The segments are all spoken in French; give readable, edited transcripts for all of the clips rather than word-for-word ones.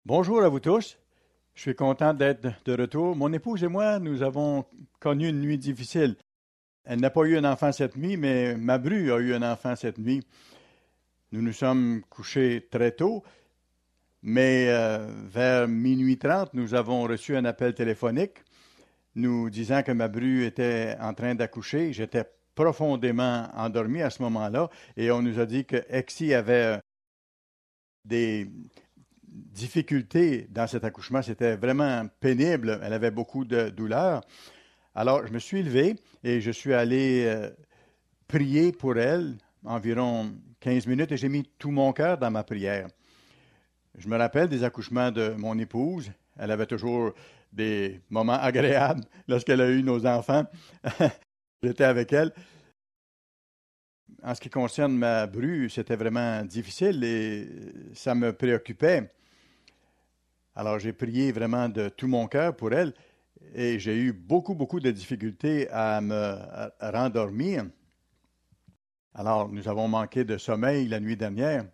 Bonjour à vous tous. Je suis content d'être de retour. Mon épouse et moi, nous avons connu une nuit difficile. Elle n'a pas eu un enfant cette nuit, mais ma bru a eu un enfant cette nuit. Nous nous sommes couchés très tôt, mais vers minuit 30, nous avons reçu un appel téléphonique nous disant que ma bru était en train d'accoucher. J'étais profondément endormi à ce moment-là et on nous a dit que Exy avait des difficultés dans cet accouchement. C'était vraiment pénible. Elle avait beaucoup de douleur. Alors, je me suis levé et je suis allé prier pour elle environ 15 minutes et j'ai mis tout mon cœur dans ma prière. Je me rappelle des accouchements de mon épouse. Elle avait toujours des moments agréables lorsqu'elle a eu nos enfants. J'étais avec elle. En ce qui concerne ma bru, c'était vraiment difficile et ça me préoccupait. Alors j'ai prié vraiment de tout mon cœur pour elle et j'ai eu beaucoup de difficultés à me rendormir. Alors nous avons manqué de sommeil la nuit dernière.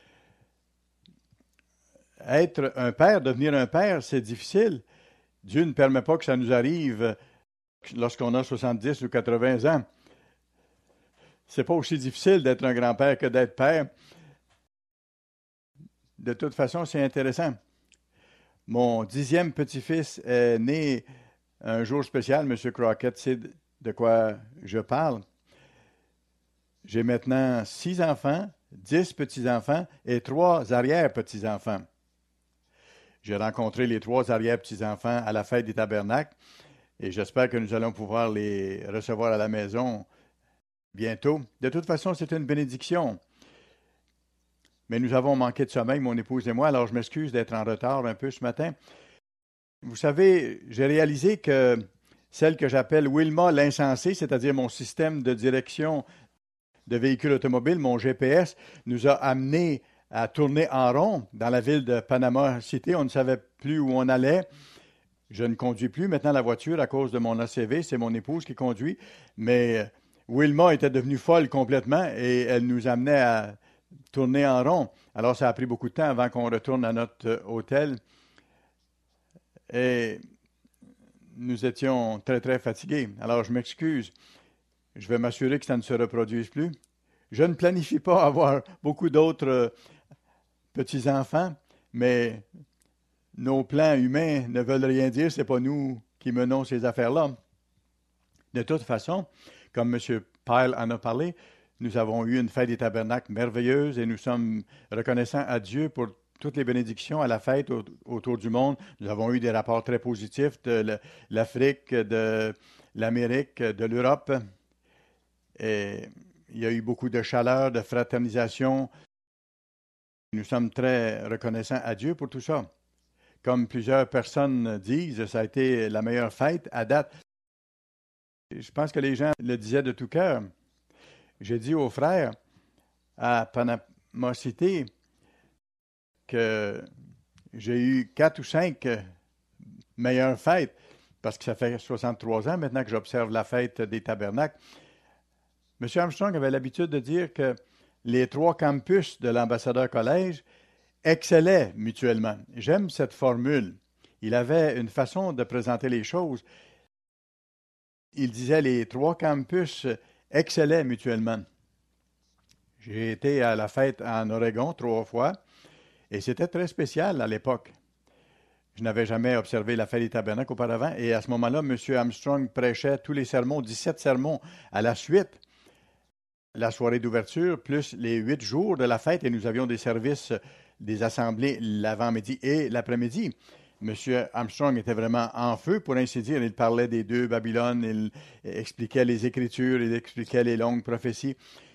Être un père, devenir un père, c'est difficile. Dieu ne permet pas que ça nous arrive lorsqu'on a 70 ou 80 ans. C'est pas aussi difficile d'être un grand-père que d'être père. De toute façon, c'est intéressant. Mon 10e petit-fils est né un jour spécial. M. Crockett sait de quoi je parle. J'ai maintenant 6 enfants, 10 petits-enfants et 3 arrière-petits-enfants. J'ai rencontré les 3 arrière-petits-enfants à la fête des tabernacles et j'espère que nous allons pouvoir les recevoir à la maison bientôt. De toute façon, c'est une bénédiction. Mais nous avons manqué de sommeil, mon épouse et moi, alors je m'excuse d'être en retard un peu ce matin. Vous savez, j'ai réalisé que celle que j'appelle Wilma l'insensé, c'est-à-dire mon système de direction de véhicule automobile, mon GPS, nous a amenés à tourner en rond dans la ville de Panama City. On ne savait plus où on allait. Je ne conduis plus maintenant la voiture à cause de mon ACV. C'est mon épouse qui conduit. Mais Wilma était devenue folle complètement et elle nous amenait à tourner en rond. Alors, ça a pris beaucoup de temps avant qu'on retourne à notre hôtel. Et nous étions très fatigués. Alors, je m'excuse. Je vais m'assurer que ça ne se reproduise plus. Je ne planifie pas avoir beaucoup d'autres petits-enfants, mais nos plans humains ne veulent rien dire. Ce n'est pas nous qui menons ces affaires-là. De toute façon, comme M. Pyle en a parlé, nous avons eu une fête des tabernacles merveilleuse et nous sommes reconnaissants à Dieu pour toutes les bénédictions à la fête autour du monde. Nous avons eu des rapports très positifs de l'Afrique, de l'Amérique, de l'Europe. Et il y a eu beaucoup de chaleur, de fraternisation. Nous sommes très reconnaissants à Dieu pour tout ça. Comme plusieurs personnes disent, ça a été la meilleure fête à date. Je pense que les gens le disaient de tout cœur. J'ai dit aux frères à Panama City que j'ai eu 4 ou 5 meilleures fêtes, parce que ça fait 63 ans maintenant que j'observe la fête des tabernacles. M. Armstrong avait l'habitude de dire que les 3 campus de l'ambassadeur collège excellaient mutuellement. J'aime cette formule. Il avait une façon de présenter les choses. Il disait les 3 campus excellaient mutuellement. J'ai été à la fête en Oregon 3 fois et c'était très spécial à l'époque. Je n'avais jamais observé la fête des tabernacles auparavant et à ce moment-là, M. Armstrong prêchait tous les sermons, 17 sermons à la suite. La soirée d'ouverture, plus les 8 jours de la fête, et nous avions des services, des assemblées l'avant-midi et l'après-midi. M. Armstrong était vraiment en feu, pour ainsi dire. Il parlait des 2 Babylones, il expliquait les Écritures, il expliquait les longues prophéties.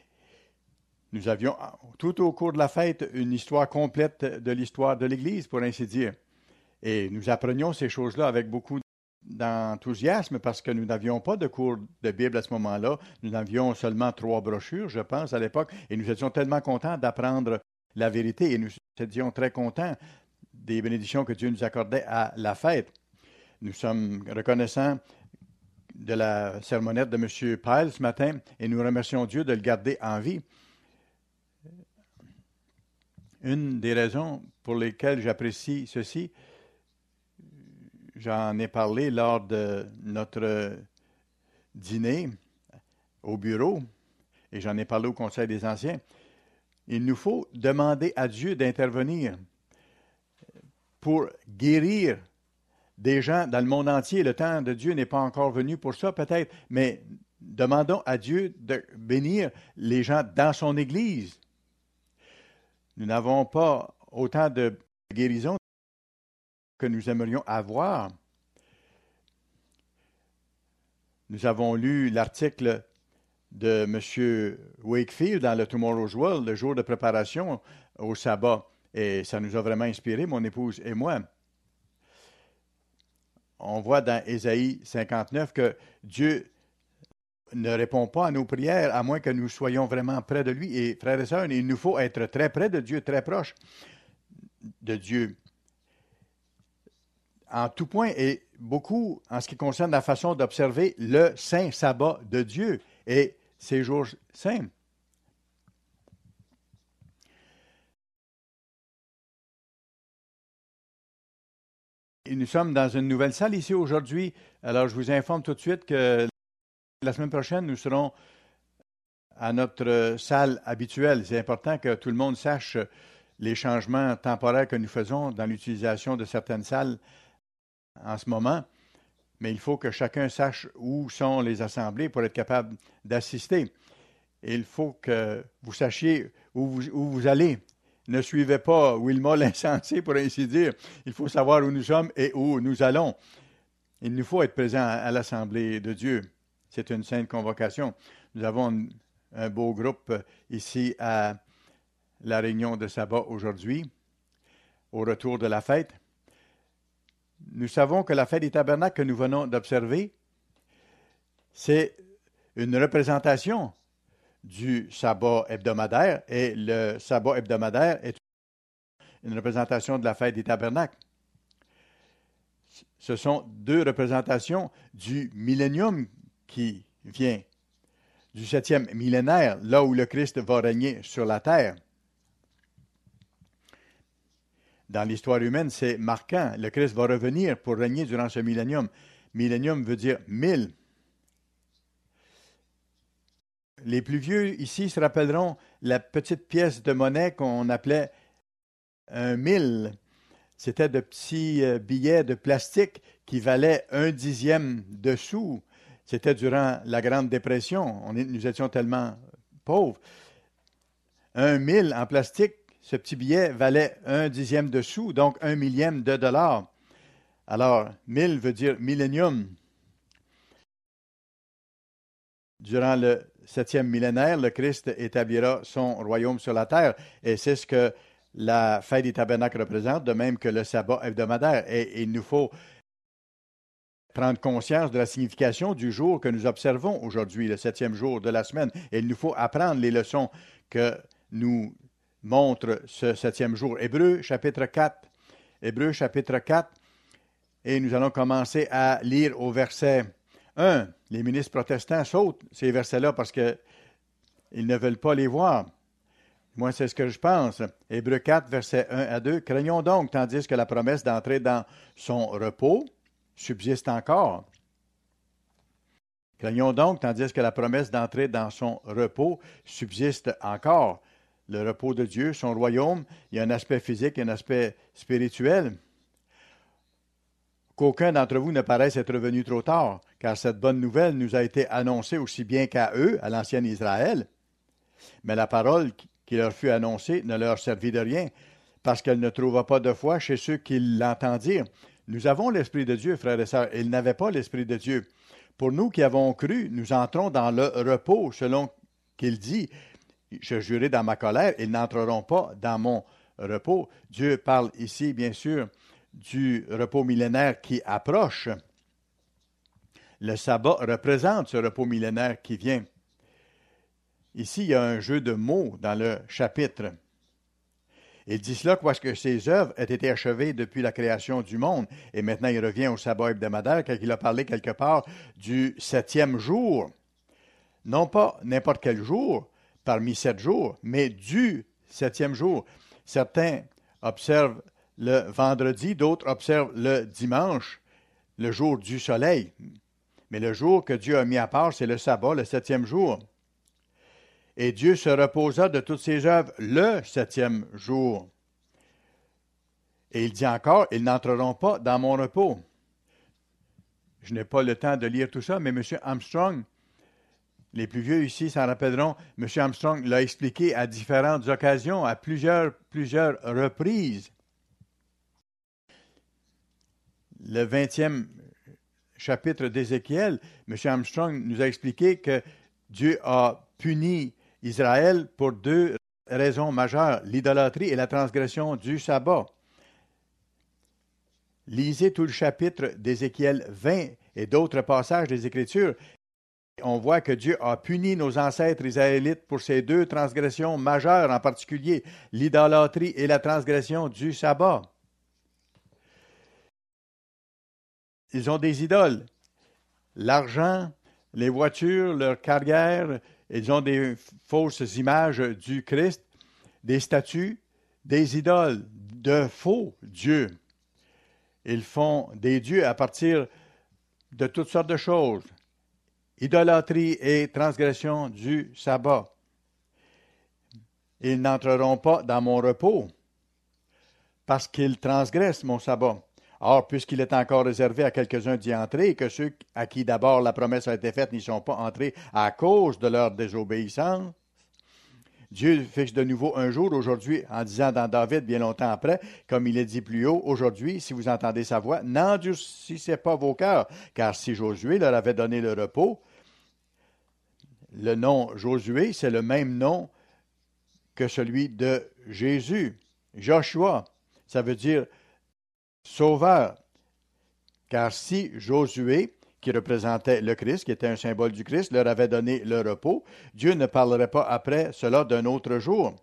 Nous avions, tout au cours de la fête, une histoire complète de l'histoire de l'Église, pour ainsi dire. Et nous apprenions ces choses-là avec beaucoup d'enthousiasme parce que nous n'avions pas de cours de Bible à ce moment-là. Nous avions seulement 3 brochures, je pense, à l'époque, et nous étions tellement contents d'apprendre la vérité et nous étions très contents des bénédictions que Dieu nous accordait à la fête. Nous sommes reconnaissants de la sermonnette de M. Pyle ce matin et nous remercions Dieu de le garder en vie. Une des raisons pour lesquelles j'apprécie ceci, j'en ai parlé lors de notre dîner au bureau et j'en ai parlé au Conseil des Anciens. Il nous faut demander à Dieu d'intervenir pour guérir des gens dans le monde entier. Le temps de Dieu n'est pas encore venu pour ça, peut-être, mais demandons à Dieu de bénir les gens dans son Église. Nous n'avons pas autant de guérisons que nous aimerions avoir. Nous avons lu l'article de M. Wakefield dans le Tomorrow's World, le jour de préparation au sabbat, et ça nous a vraiment inspiré, mon épouse et moi. On voit dans Ésaïe 59 que Dieu ne répond pas à nos prières à moins que nous soyons vraiment près de lui. Et frères et sœurs, il nous faut être très près de Dieu, très proche de Dieu. En tout point et beaucoup en ce qui concerne la façon d'observer le saint sabbat de Dieu et ses jours saints. Et nous sommes dans une nouvelle salle ici aujourd'hui. Alors, je vous informe tout de suite que la semaine prochaine, nous serons à notre salle habituelle. C'est important que tout le monde sache les changements temporaires que nous faisons dans l'utilisation de certaines salles en ce moment. Mais il faut que chacun sache où sont les assemblées pour être capable d'assister. Et il faut que vous sachiez où vous allez. Ne suivez pas Wilma l'insensé, pour ainsi dire. Il faut savoir où nous sommes et où nous allons. Il nous faut être présents à l'Assemblée de Dieu. C'est une sainte convocation. Nous avons un beau groupe ici à la réunion de sabbat aujourd'hui, au retour de la fête. Nous savons que la fête des tabernacles que nous venons d'observer, c'est une représentation du sabbat hebdomadaire, et le sabbat hebdomadaire est une représentation de la fête des tabernacles. Ce sont deux représentations du millénium qui vient, du 7e millénaire, là où le Christ va régner sur la terre. Dans l'histoire humaine, c'est marquant. Le Christ va revenir pour régner durant ce millénium. Millénium veut dire 1000. Les plus vieux ici se rappelleront la petite pièce de monnaie qu'on appelait un 1000. C'était de petits billets de plastique qui valaient 1/10 de sou. C'était durant la Grande Dépression. Nous étions tellement pauvres. Un 1000 en plastique, ce petit billet valait 1/10 de sou, donc 1/1000 de dollar. Alors, 1000 veut dire millénium. Durant le 7e millénaire, le Christ établira son royaume sur la terre. Et c'est ce que la fête des tabernacles représente, de même que le sabbat hebdomadaire. Et il nous faut prendre conscience de la signification du jour que nous observons aujourd'hui, le 7e jour de la semaine. Et il nous faut apprendre les leçons que nous montre ce 7e jour. Hébreux, chapitre 4. Hébreux, chapitre 4. Et nous allons commencer à lire au verset 1. Les ministres protestants sautent ces versets-là parce qu'ils ne veulent pas les voir. Moi, c'est ce que je pense. Hébreux 4, versets 1 à 2. Craignons donc, tandis que la promesse d'entrer dans son repos subsiste encore. Craignons donc, tandis que la promesse d'entrer dans son repos subsiste encore. Le repos de Dieu, son royaume, il y a un aspect physique et un aspect spirituel. Qu'aucun d'entre vous ne paraisse être venu trop tard, car cette bonne nouvelle nous a été annoncée aussi bien qu'à eux, à l'ancien Israël. Mais la parole qui leur fut annoncée ne leur servit de rien, parce qu'elle ne trouva pas de foi chez ceux qui l'entendirent. Nous avons l'Esprit de Dieu, frères et sœurs, et ils n'avaient pas l'Esprit de Dieu. Pour nous qui avons cru, nous entrons dans le repos, selon qu'il dit. Je jurai dans ma colère, ils n'entreront pas dans mon repos. Dieu parle ici, bien sûr, du repos millénaire qui approche. Le sabbat représente ce repos millénaire qui vient. Ici, il y a un jeu de mots dans le chapitre. Il dit cela parce que ses œuvres aient été achevées depuis la création du monde. Et maintenant, il revient au sabbat hebdomadaire quand il a parlé quelque part du 7e jour. Non pas n'importe quel jour, parmi 7 jours, mais du 7e jour. Certains observent le vendredi, d'autres observent le dimanche, le jour du soleil. Mais le jour que Dieu a mis à part, c'est le sabbat, le 7e jour. Et Dieu se reposa de toutes ses œuvres le 7e jour. Et il dit encore, ils n'entreront pas dans mon repos. Je n'ai pas le temps de lire tout ça, mais M. Armstrong, les plus vieux ici s'en rappelleront, M. Armstrong l'a expliqué à différentes occasions, à plusieurs reprises. Le 20e chapitre d'Ézéchiel, M. Armstrong nous a expliqué que Dieu a puni Israël pour 2 raisons majeures, l'idolâtrie et la transgression du sabbat. Lisez tout le chapitre d'Ézéchiel 20 et d'autres passages des Écritures. On voit que Dieu a puni nos ancêtres israélites pour ces 2 transgressions majeures, en particulier l'idolâtrie et la transgression du sabbat. Ils ont des idoles. L'argent, les voitures, leur carrière, ils ont des fausses images du Christ, des statues, des idoles, de faux dieux. Ils font des dieux à partir de toutes sortes de choses. Idolâtrie et transgression du sabbat. Ils n'entreront pas dans mon repos parce qu'ils transgressent mon sabbat. Or, puisqu'il est encore réservé à quelques-uns d'y entrer et que ceux à qui d'abord la promesse a été faite n'y sont pas entrés à cause de leur désobéissance, Dieu fixe de nouveau un jour aujourd'hui en disant dans David bien longtemps après, comme il est dit plus haut, aujourd'hui, si vous entendez sa voix, n'endurcissez pas vos cœurs, car si Josué leur avait donné le repos, le nom Josué, c'est le même nom que celui de Jésus. Joshua, ça veut dire sauveur. Car si Josué, qui représentait le Christ, qui était un symbole du Christ, leur avait donné le repos, Dieu ne parlerait pas après cela d'un autre jour.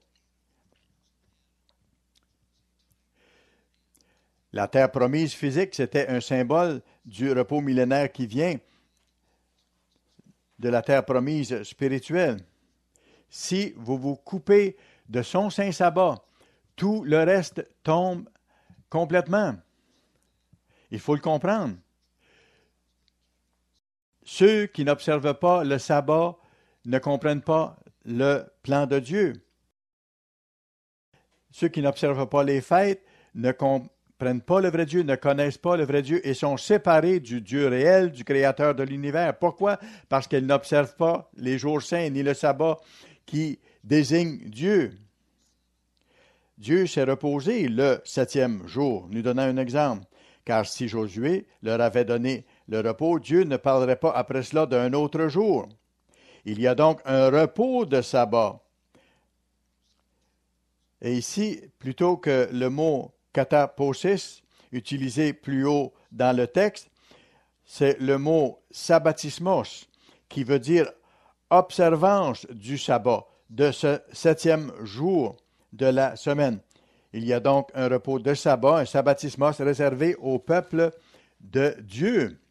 La terre promise physique, c'était un symbole du repos millénaire qui vient de la terre promise spirituelle. Si vous vous coupez de son saint sabbat, tout le reste tombe complètement. Il faut le comprendre. Ceux qui n'observent pas le sabbat ne comprennent pas le plan de Dieu. Ceux qui n'observent pas les fêtes ne comprennent pas le vrai Dieu, ne connaissent pas le vrai Dieu et sont séparés du Dieu réel, du Créateur de l'univers. Pourquoi? Parce qu'ils n'observent pas les jours saints ni le sabbat qui désigne Dieu. Dieu s'est reposé le 7e jour. Nous donnons un exemple. Car si Josué leur avait donné le repos, Dieu ne parlerait pas après cela d'un autre jour. Il y a donc un repos de sabbat. Et ici, plutôt que le mot kataposis, utilisé plus haut dans le texte, c'est le mot sabbatismos, qui veut dire observance du sabbat, de ce 7e jour de la semaine. Il y a donc un repos de sabbat, un sabbatismos réservé au peuple de Dieu.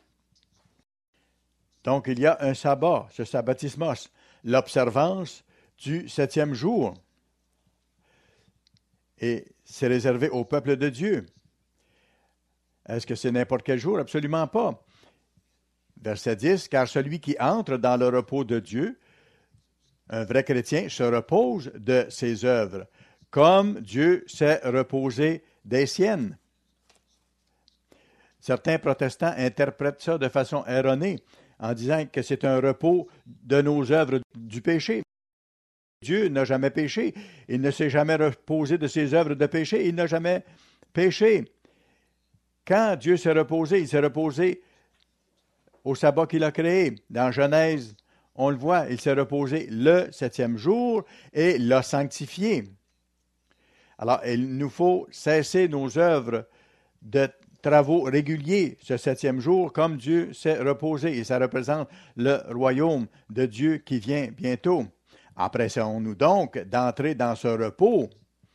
Donc, il y a un sabbat, ce sabbatismos, l'observance du 7e jour. Et c'est réservé au peuple de Dieu. Est-ce que c'est n'importe quel jour? Absolument pas. Verset 10, « Car celui qui entre dans le repos de Dieu, un vrai chrétien, se repose de ses œuvres, comme Dieu s'est reposé des siennes. » Certains protestants interprètent ça de façon erronée en disant que c'est un repos de nos œuvres du péché. Dieu n'a jamais péché. Il ne s'est jamais reposé de ses œuvres de péché. Il n'a jamais péché. Quand Dieu s'est reposé, il s'est reposé au sabbat qu'il a créé. Dans Genèse, on le voit, il s'est reposé le 7e jour et l'a sanctifié. Alors, il nous faut cesser nos œuvres de travaux réguliers ce 7e jour, comme Dieu s'est reposé. Et ça représente le royaume de Dieu qui vient bientôt. Empressons-nous donc d'entrer dans ce repos.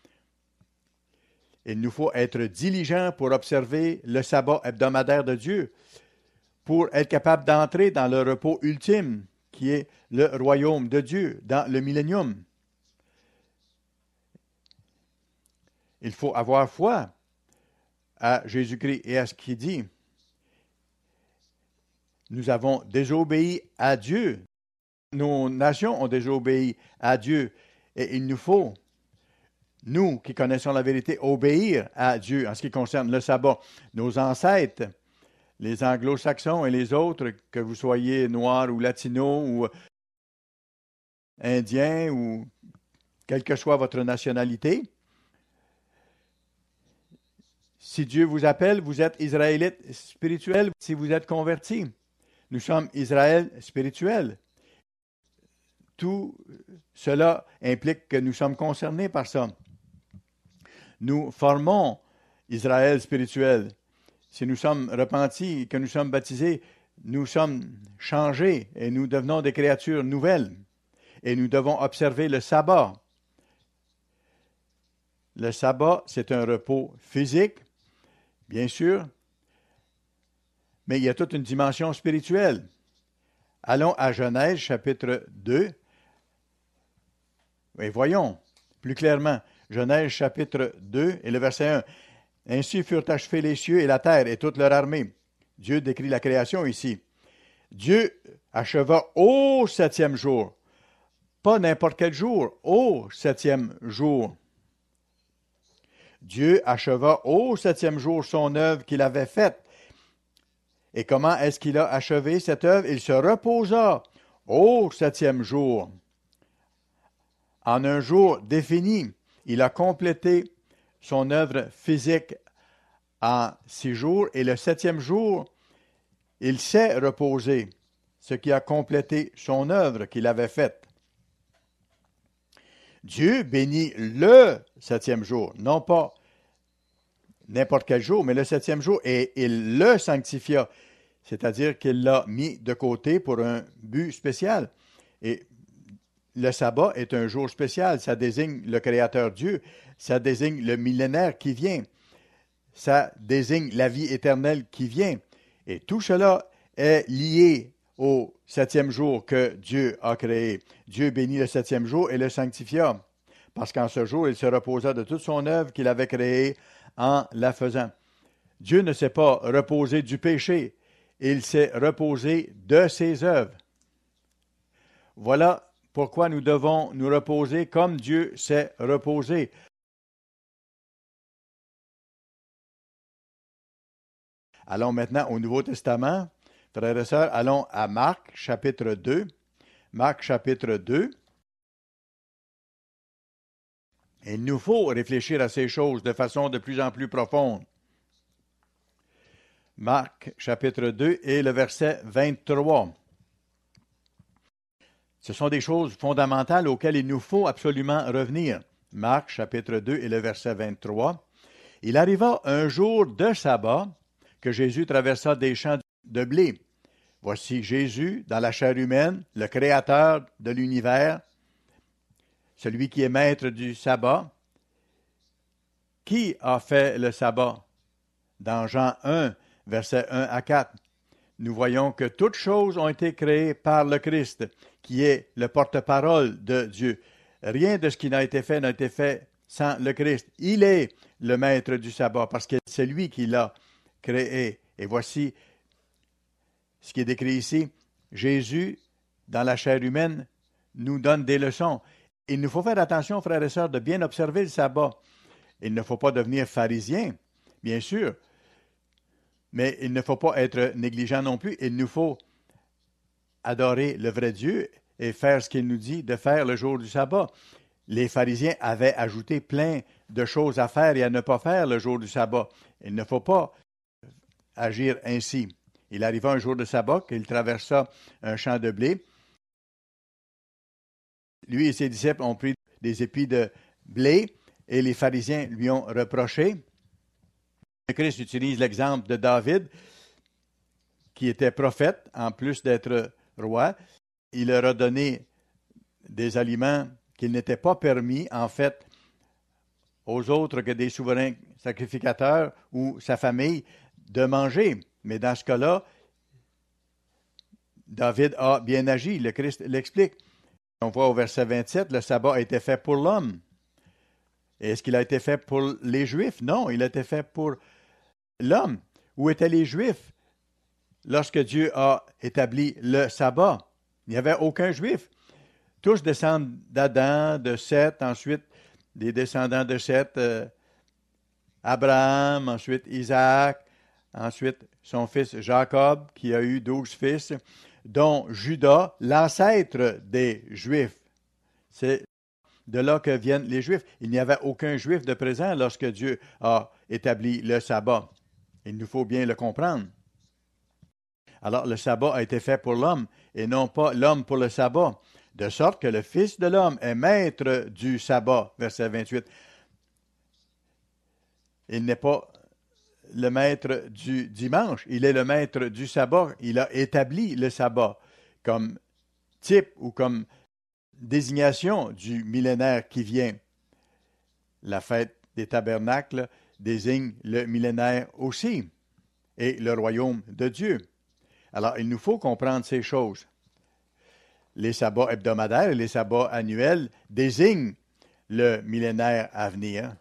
Il nous faut être diligents pour observer le sabbat hebdomadaire de Dieu, pour être capable d'entrer dans le repos ultime, qui est le royaume de Dieu, dans le millénium. Il faut avoir foi à Jésus-Christ et à ce qu'il dit. Nous avons désobéi à Dieu. Nos nations ont désobéi à Dieu. Et il nous faut, nous qui connaissons la vérité, obéir à Dieu en ce qui concerne le sabbat. Nos ancêtres, les anglo-saxons et les autres, que vous soyez noirs ou latinos ou indiens ou quelle que soit votre nationalité, si Dieu vous appelle, vous êtes Israélite spirituel si vous êtes converti. Nous sommes Israël spirituel. Tout cela implique que nous sommes concernés par ça. Nous formons Israël spirituel. Si nous sommes repentis, que nous sommes baptisés, nous sommes changés et nous devenons des créatures nouvelles. Et nous devons observer le sabbat. Le sabbat, c'est un repos physique, bien sûr, mais il y a toute une dimension spirituelle. Allons à Genèse, chapitre 2, et voyons plus clairement. Genèse, chapitre 2, et le verset 1. « Ainsi furent achevés les cieux et la terre et toute leur armée. » Dieu décrit la création ici. Dieu acheva au 7e jour. Pas n'importe quel jour, au 7e jour. Dieu acheva au 7e jour son œuvre qu'il avait faite. Et comment est-ce qu'il a achevé cette œuvre? Il se reposa au 7e jour. En un jour défini, il a complété son œuvre physique en 6 jours, et le 7e jour, il s'est reposé, ce qui a complété son œuvre qu'il avait faite. Dieu bénit le 7e jour, non pas n'importe quel jour, mais le 7e jour, et il le sanctifia, c'est-à-dire qu'il l'a mis de côté pour un but spécial. Et le sabbat est un jour spécial, ça désigne le Créateur Dieu, ça désigne le millénaire qui vient, ça désigne la vie éternelle qui vient. Et tout cela est lié au 7e jour que Dieu a créé. Dieu bénit le 7e jour et le sanctifia, parce qu'en ce jour, il se reposa de toute son œuvre qu'il avait créée en la faisant. Dieu ne s'est pas reposé du péché, il s'est reposé de ses œuvres. Voilà pourquoi nous devons nous reposer comme Dieu s'est reposé. Allons maintenant au Nouveau Testament. Frères et sœurs, allons à Marc, chapitre 2. Marc, chapitre 2. Et il nous faut réfléchir à ces choses de façon de plus en plus profonde. Marc, chapitre 2 et le verset 23. Ce sont des choses fondamentales auxquelles il nous faut absolument revenir. Marc, chapitre 2 et le verset 23. Il arriva un jour de sabbat que Jésus traversa des champs de blé. Voici Jésus, dans la chair humaine, le créateur de l'univers, celui qui est maître du sabbat. Qui a fait le sabbat? Dans Jean 1, versets 1 à 4, nous voyons que toutes choses ont été créées par le Christ, qui est le porte-parole de Dieu. Rien de ce qui n'a été fait sans le Christ. Il est le maître du sabbat, parce que c'est lui qui l'a créé. Et voici ce qui est décrit ici. Jésus, dans la chair humaine, nous donne des leçons. Il nous faut faire attention, frères et sœurs, de bien observer le sabbat. Il ne faut pas devenir pharisien, bien sûr, mais il ne faut pas être négligent non plus. Il nous faut adorer le vrai Dieu et faire ce qu'il nous dit de faire le jour du sabbat. Les pharisiens avaient ajouté plein de choses à faire et à ne pas faire le jour du sabbat. Il ne faut pas agir ainsi. Il arriva un jour de sabbat qu'il traversa un champ de blé. Lui et ses disciples ont pris des épis de blé et les pharisiens lui ont reproché. Le Christ utilise l'exemple de David, qui était prophète, en plus d'être roi. Il leur a donné des aliments qu'il n'était pas permis, en fait, aux autres que des souverains sacrificateurs ou sa famille de manger. Mais dans ce cas-là, David a bien agi. Le Christ l'explique. On voit au verset 27, le sabbat a été fait pour l'homme. Est-ce qu'il a été fait pour les Juifs? Non, il a été fait pour l'homme. Où étaient les Juifs lorsque Dieu a établi le sabbat? Il n'y avait aucun Juif. Tous descendent d'Adam, de Seth, ensuite des descendants de Seth, Abraham, ensuite Isaac, ensuite son fils Jacob, qui a eu 12 fils, dont Judas, l'ancêtre des Juifs. C'est de là que viennent les Juifs. Il n'y avait aucun Juif de présent lorsque Dieu a établi le sabbat. Il nous faut bien le comprendre. Alors, le sabbat a été fait pour l'homme et non pas l'homme pour le sabbat, de sorte que le Fils de l'homme est maître du sabbat, verset 28. Il n'est pas le maître du dimanche, il est le maître du sabbat. Il a établi le sabbat comme type ou comme désignation du millénaire qui vient. La fête des tabernacles désigne le millénaire aussi et le royaume de Dieu. Alors, il nous faut comprendre ces choses. Les sabbats hebdomadaires et les sabbats annuels désignent le millénaire à venir.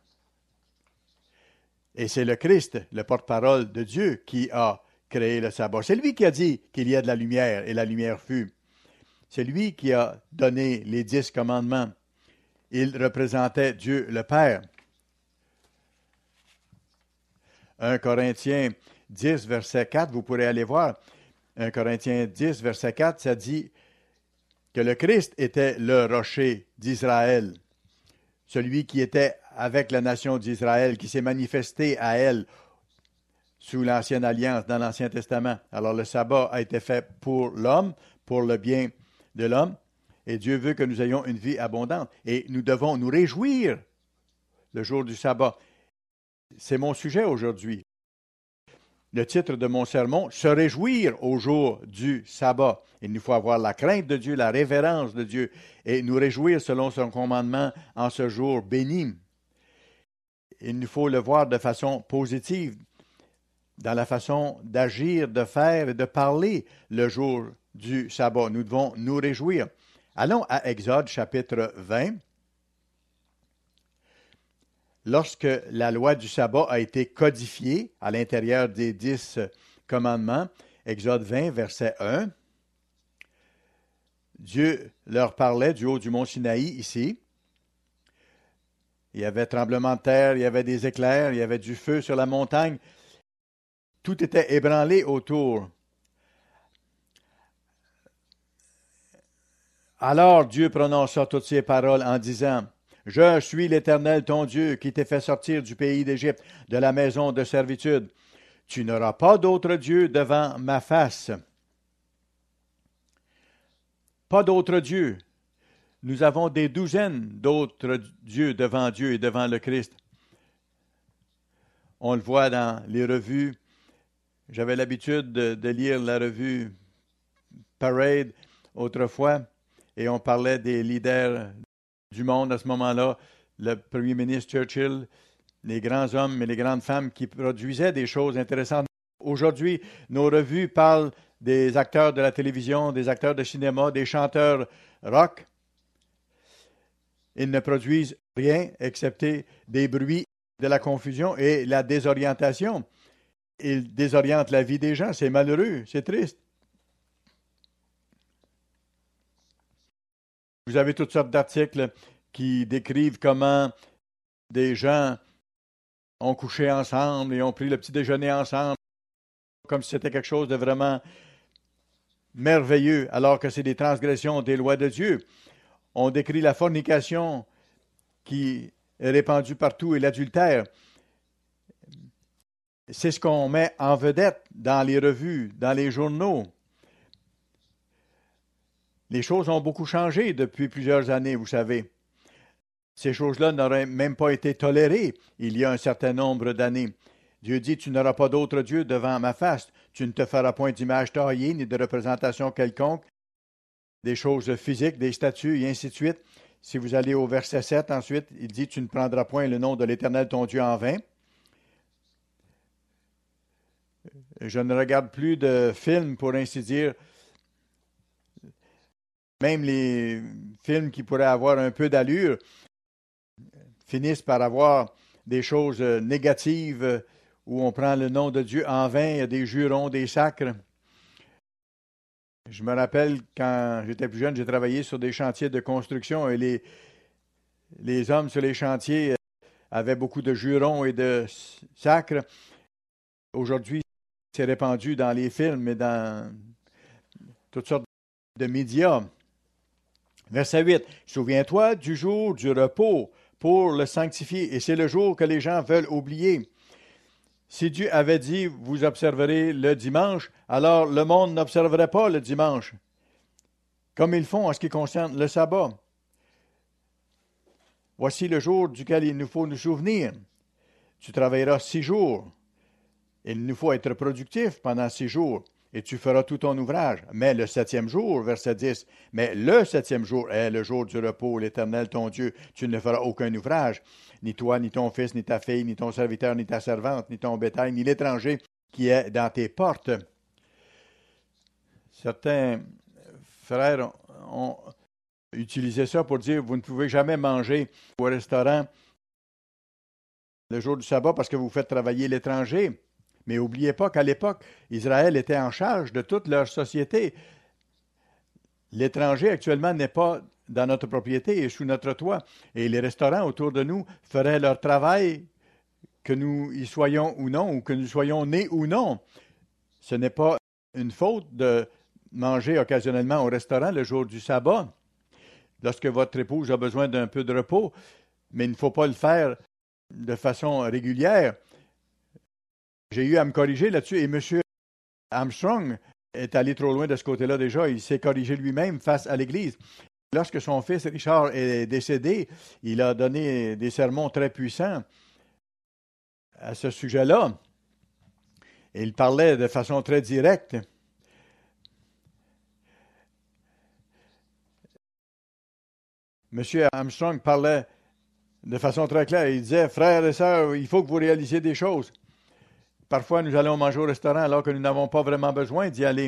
Et c'est le Christ, le porte-parole de Dieu, qui a créé le sabbat. C'est lui qui a dit qu'il y a de la lumière et la lumière fut. C'est lui qui a donné les 10 commandements. Il représentait Dieu le Père. 1 Corinthiens 10, verset 4, vous pourrez aller voir. 1 Corinthiens 10, verset 4, ça dit que le Christ était le rocher d'Israël, celui qui était avec la nation d'Israël, qui s'est manifesté à elle sous l'Ancienne Alliance, dans l'Ancien Testament. Alors le sabbat a été fait pour l'homme, pour le bien de l'homme, et Dieu veut que nous ayons une vie abondante. Et nous devons nous réjouir le jour du sabbat. C'est mon sujet aujourd'hui. Le titre de mon sermon, se réjouir au jour du sabbat. Il nous faut avoir la crainte de Dieu, la révérence de Dieu, et nous réjouir selon son commandement en ce jour béni. Il nous faut le voir de façon positive, dans la façon d'agir, de faire et de parler le jour du sabbat. Nous devons nous réjouir. Allons à Exode chapitre 20. Lorsque la loi du sabbat a été codifiée à l'intérieur des 10 commandements, Exode 20, verset 1, Dieu leur parlait du haut du mont Sinaï ici. Il y avait tremblement de terre, il y avait des éclairs, il y avait du feu sur la montagne. Tout était ébranlé autour. Alors Dieu prononça toutes ces paroles en disant, « Je suis l'Éternel ton Dieu qui t'ai fait sortir du pays d'Égypte, de la maison de servitude. Tu n'auras pas d'autre Dieu devant ma face. » Pas d'autre Dieu. Nous avons des douzaines d'autres dieux devant Dieu et devant le Christ. On le voit dans les revues. J'avais l'habitude de lire la revue Parade autrefois, et on parlait des leaders du monde à ce moment-là, le premier ministre Churchill, les grands hommes et les grandes femmes qui produisaient des choses intéressantes. Aujourd'hui, nos revues parlent des acteurs de la télévision, des acteurs de cinéma, des chanteurs rock. Ils ne produisent rien excepté des bruits, de la confusion et la désorientation. Ils désorientent la vie des gens. C'est malheureux, c'est triste. Vous avez toutes sortes d'articles qui décrivent comment des gens ont couché ensemble et ont pris le petit déjeuner ensemble, comme si c'était quelque chose de vraiment merveilleux, alors que c'est des transgressions des lois de Dieu. On décrit la fornication qui est répandue partout et l'adultère. C'est ce qu'on met en vedette dans les revues, dans les journaux. Les choses ont beaucoup changé depuis plusieurs années, vous savez. Ces choses-là n'auraient même pas été tolérées il y a un certain nombre d'années. Dieu dit, tu n'auras pas d'autre Dieu devant ma face. Tu ne te feras point d'image taillée, ni de représentation quelconque, des choses physiques, des statues, et ainsi de suite. Si vous allez au verset 7, ensuite, il dit, tu ne prendras point le nom de l'Éternel ton Dieu en vain. Je ne regarde plus de films, pour ainsi dire. Même les films qui pourraient avoir un peu d'allure, finissent par avoir des choses négatives où on prend le nom de Dieu en vain, il y a des jurons, des sacres. Je me rappelle quand j'étais plus jeune, j'ai travaillé sur des chantiers de construction et les hommes sur les chantiers avaient beaucoup de jurons et de sacres. Aujourd'hui, c'est répandu dans les films et dans toutes sortes de médias. Verset 8. Souviens-toi du jour du repos pour le sanctifier. Et c'est le jour que les gens veulent oublier. Si Dieu avait dit, vous observerez le dimanche, alors le monde n'observerait pas le dimanche, comme ils font en ce qui concerne le sabbat. Voici le jour duquel il nous faut nous souvenir. Tu travailleras 6 jours. Il nous faut être productif pendant 6 jours, et tu feras tout ton ouvrage. Mais le 7e jour, verset 10, mais le 7e jour est le jour du repos, l'Éternel ton Dieu. Tu ne feras aucun ouvrage, ni toi, ni ton fils, ni ta fille, ni ton serviteur, ni ta servante, ni ton bétail, ni l'étranger qui est dans tes portes. Certains frères ont utilisé ça pour dire, vous ne pouvez jamais manger au restaurant le jour du sabbat parce que vous faites travailler l'étranger. Mais n'oubliez pas qu'à l'époque, Israël était en charge de toute leur société. L'étranger actuellement n'est pas dans notre propriété et sous notre toit. Et les restaurants autour de nous feraient leur travail, que nous y soyons ou non, ou que nous soyons nés ou non. Ce n'est pas une faute de manger occasionnellement au restaurant le jour du sabbat, lorsque votre épouse a besoin d'un peu de repos, mais il ne faut pas le faire de façon régulière. J'ai eu à me corriger là-dessus et M. Armstrong est allé trop loin de ce côté-là déjà. Il s'est corrigé lui-même face à l'Église. Lorsque son fils Richard est décédé, il a donné des sermons très puissants à ce sujet-là. Et il parlait de façon très directe. M. Armstrong parlait de façon très claire. Il disait, frères et sœurs, il faut que vous réalisiez des choses. Parfois, nous allons manger au restaurant alors que nous n'avons pas vraiment besoin d'y aller.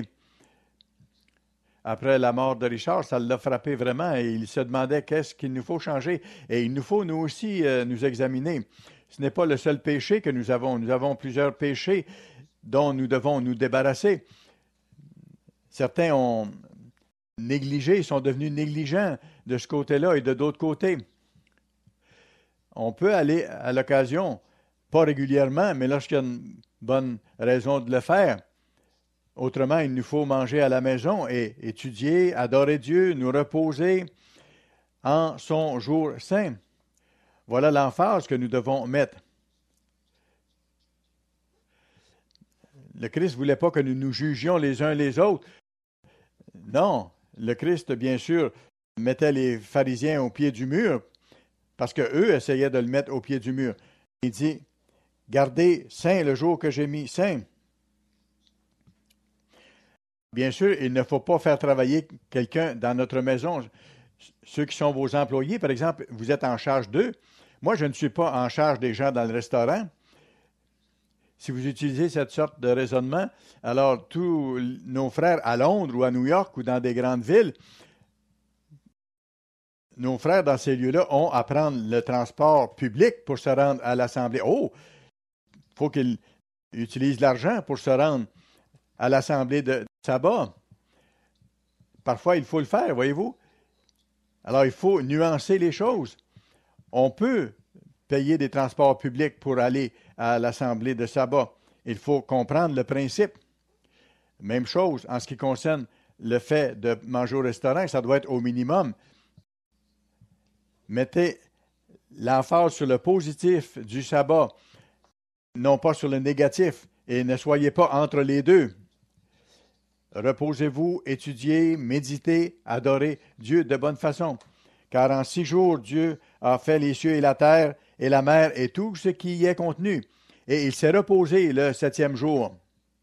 Après la mort de Richard, ça l'a frappé vraiment et il se demandait qu'est-ce qu'il nous faut changer. Et il nous faut, nous aussi, nous examiner. Ce n'est pas le seul péché que nous avons. Nous avons plusieurs péchés dont nous devons nous débarrasser. Certains ont négligé, sont devenus négligents de ce côté-là et de d'autres côtés. On peut aller à l'occasion, pas régulièrement, mais lorsqu'il y a une bonne raison de le faire. Autrement, il nous faut manger à la maison et étudier, adorer Dieu, nous reposer en son jour saint. Voilà l'emphase que nous devons mettre. Le Christ ne voulait pas que nous nous jugions les uns les autres. Non, le Christ, bien sûr, mettait les pharisiens au pied du mur parce qu'eux essayaient de le mettre au pied du mur. Il dit, gardez saint le jour que j'ai mis saint. Bien sûr, il ne faut pas faire travailler quelqu'un dans notre maison. Ceux qui sont vos employés, par exemple, vous êtes en charge d'eux. Moi, je ne suis pas en charge des gens dans le restaurant. Si vous utilisez cette sorte de raisonnement, alors tous nos frères à Londres ou à New York ou dans des grandes villes, nos frères dans ces lieux-là ont à prendre le transport public pour se rendre à l'Assemblée. Oh, il faut qu'ils utilisent l'argent pour se rendre à l'Assemblée de sabbat. Parfois, il faut le faire, voyez-vous. Alors, il faut nuancer les choses. On peut payer des transports publics pour aller à l'Assemblée de sabbat. Il faut comprendre le principe. Même chose en ce qui concerne le fait de manger au restaurant, ça doit être au minimum. Mettez l'emphase sur le positif du sabbat, non pas sur le négatif, et ne soyez pas entre les deux. Reposez-vous, étudiez, méditez, adorez Dieu de bonne façon. Car en 6 jours, Dieu a fait les cieux et la terre et la mer et tout ce qui y est contenu. Et il s'est reposé le 7e jour.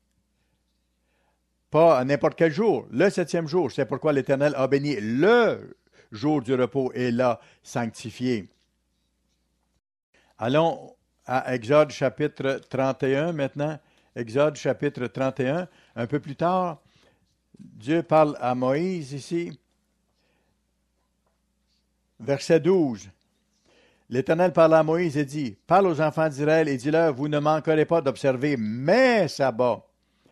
Pas à n'importe quel jour, le 7e jour. C'est pourquoi l'Éternel a béni le jour du repos et l'a sanctifié. Allons à Exode chapitre 31 maintenant. Exode chapitre 31. Un peu plus tard, Dieu parle à Moïse ici. Verset 12. l'Éternel parla à Moïse et dit, « Parle aux enfants d'Israël et dis-leur, vous ne manquerez pas d'observer mes sabbats. »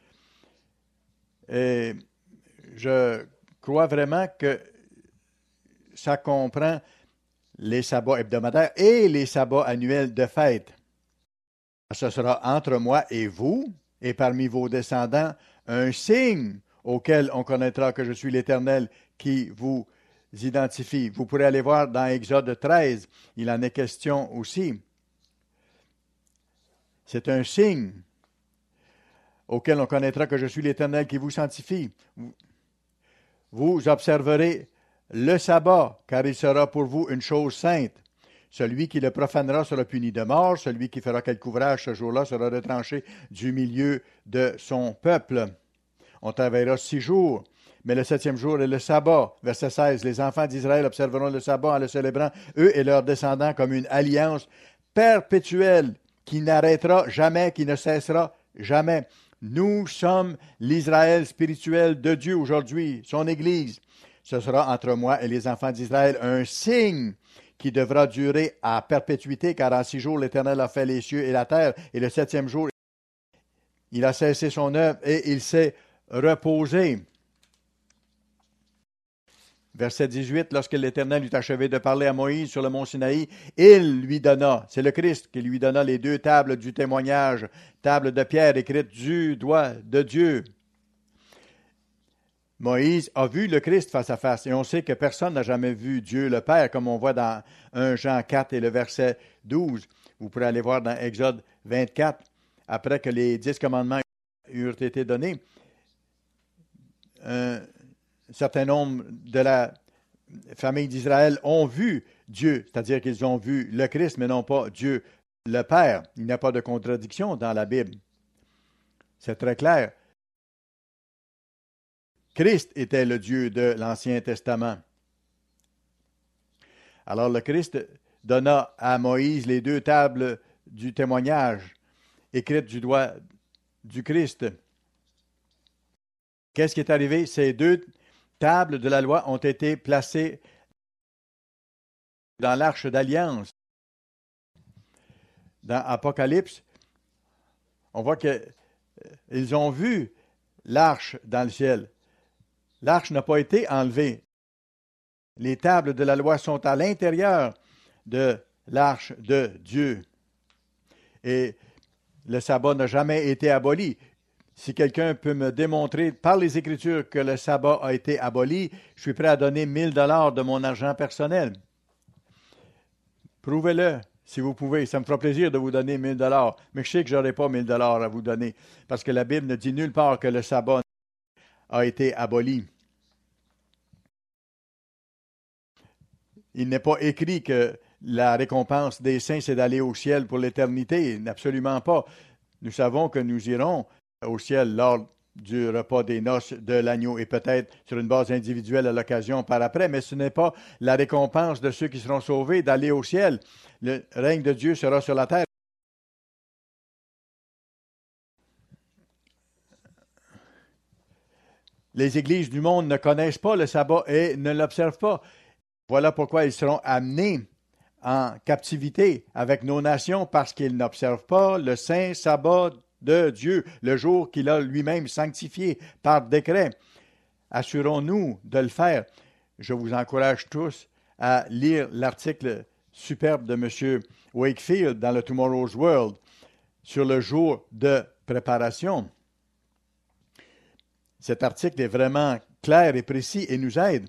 Et je crois vraiment que ça comprend les sabbats hebdomadaires et les sabbats annuels de fête. Ce sera entre moi et vous, et parmi vos descendants, un signe auquel on connaîtra que je suis l'Éternel qui vous identifie. Vous pourrez aller voir dans Exode 13, il en est question aussi. C'est un signe auquel on connaîtra que je suis l'Éternel qui vous sanctifie. Vous observerez le sabbat, car il sera pour vous une chose sainte. Celui qui le profanera sera puni de mort. Celui qui fera quelque ouvrage ce jour-là sera retranché du milieu de son peuple. On travaillera 6 jours, mais le 7e jour est le sabbat. Verset 16. Les enfants d'Israël observeront le sabbat en le célébrant, eux et leurs descendants, comme une alliance perpétuelle qui n'arrêtera jamais, qui ne cessera jamais. Nous sommes l'Israël spirituel de Dieu aujourd'hui, son Église. Ce sera entre moi et les enfants d'Israël un signe qui devra durer à perpétuité, car en 6 jours, l'Éternel a fait les cieux et la terre, et le 7e jour, il a cessé son œuvre et il s'est reposé. Verset 18, lorsque l'Éternel eut achevé de parler à Moïse sur le mont Sinaï, il lui donna, c'est le Christ qui lui donna les 2 tables du témoignage, tables de pierre écrites du doigt de Dieu. Moïse a vu le Christ face à face, et on sait que personne n'a jamais vu Dieu le Père, comme on voit dans 1 Jean 4 et le verset 12. Vous pourrez aller voir dans Exode 24, après que les 10 commandements eurent été donnés. Un certain nombre de la famille d'Israël ont vu Dieu, c'est-à-dire qu'ils ont vu le Christ, mais non pas Dieu le Père. Il n'y a pas de contradiction dans la Bible. C'est très clair. Christ était le Dieu de l'Ancien Testament. Alors le Christ donna à Moïse les 2 tables du témoignage, écrites du doigt du Christ. Qu'est-ce qui est arrivé? Ces 2 tables de la loi ont été placées dans l'arche d'alliance. Dans Apocalypse, on voit qu'ils ont vu l'arche dans le ciel. L'arche n'a pas été enlevée. Les tables de la loi sont à l'intérieur de l'arche de Dieu. Et le sabbat n'a jamais été aboli. Si quelqu'un peut me démontrer par les Écritures que le sabbat a été aboli, je suis prêt à donner 1 000 $ de mon argent personnel. Prouvez-le, si vous pouvez. Ça me fera plaisir de vous donner 1 000 $. Mais je sais que je n'aurai pas 1 000 $ à vous donner, parce que la Bible ne dit nulle part que le sabbat a été aboli. Il n'est pas écrit que la récompense des saints, c'est d'aller au ciel pour l'éternité. Absolument pas. Nous savons que nous irons au ciel lors du repas des noces de l'agneau et peut-être sur une base individuelle à l'occasion par après, mais ce n'est pas la récompense de ceux qui seront sauvés d'aller au ciel. Le règne de Dieu sera sur la terre. Les églises du monde ne connaissent pas le sabbat et ne l'observent pas. Voilà pourquoi ils seront amenés en captivité avec nos nations, parce qu'ils n'observent pas le saint sabbat de Dieu, le jour qu'il a lui-même sanctifié par décret. Assurons-nous de le faire. Je vous encourage tous à lire l'article superbe de M. Wakefield dans le Tomorrow's World sur le jour de préparation. Cet article est vraiment clair et précis et nous aide.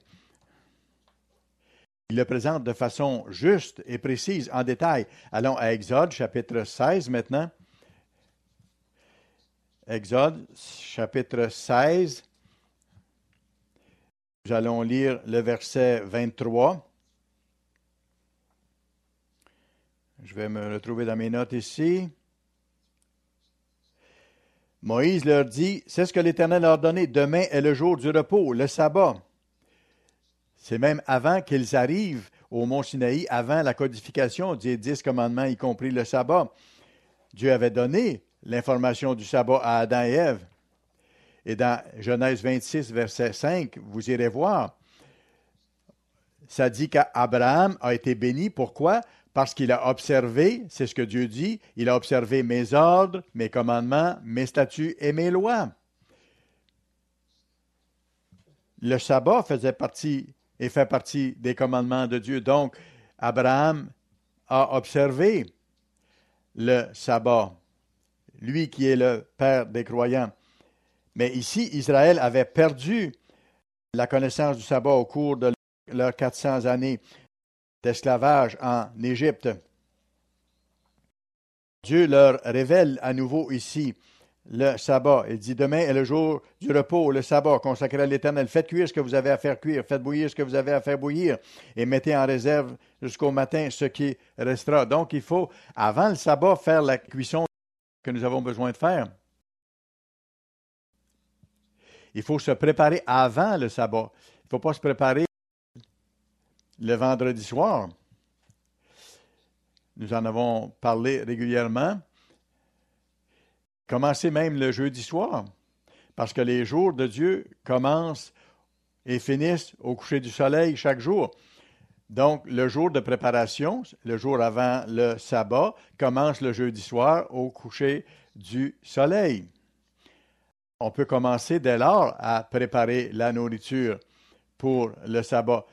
Il le présente de façon juste et précise, en détail. Allons à Exode, chapitre 16 maintenant. Exode, chapitre 16. Nous allons lire le verset 23. Je vais me retrouver dans mes notes ici. Moïse leur dit, c'est ce que l'Éternel a ordonné, demain est le jour du repos, le sabbat. C'est même avant qu'ils arrivent au mont Sinaï, avant la codification des 10 commandements, y compris le sabbat. Dieu avait donné l'information du sabbat à Adam et Ève. Et dans Genèse 26, verset 5, vous irez voir, ça dit qu'Abraham a été béni. Pourquoi? parce qu'il a observé, c'est ce que Dieu dit, il a observé mes ordres, mes commandements, mes statuts et mes lois. Le sabbat faisait partie et fait partie des commandements de Dieu. Donc, Abraham a observé le sabbat, lui qui est le père des croyants. Mais ici, Israël avait perdu la connaissance du sabbat au cours de leurs 400 années d'esclavage en Égypte. Dieu leur révèle à nouveau ici le sabbat. Il dit, demain est le jour du repos, le sabbat, consacré à l'Éternel. Faites cuire ce que vous avez à faire cuire, faites bouillir ce que vous avez à faire bouillir, et mettez en réserve jusqu'au matin ce qui restera. Donc, il faut, avant le sabbat, faire la cuisson que nous avons besoin de faire. Il faut se préparer avant le sabbat. Il ne faut pas se préparer le vendredi soir. Nous en avons parlé régulièrement. Commencez même le jeudi soir, parce que les jours de Dieu commencent et finissent au coucher du soleil chaque jour. Donc, le jour de préparation, le jour avant le sabbat, commence le jeudi soir au coucher du soleil. On peut commencer dès lors à préparer la nourriture pour le sabbat.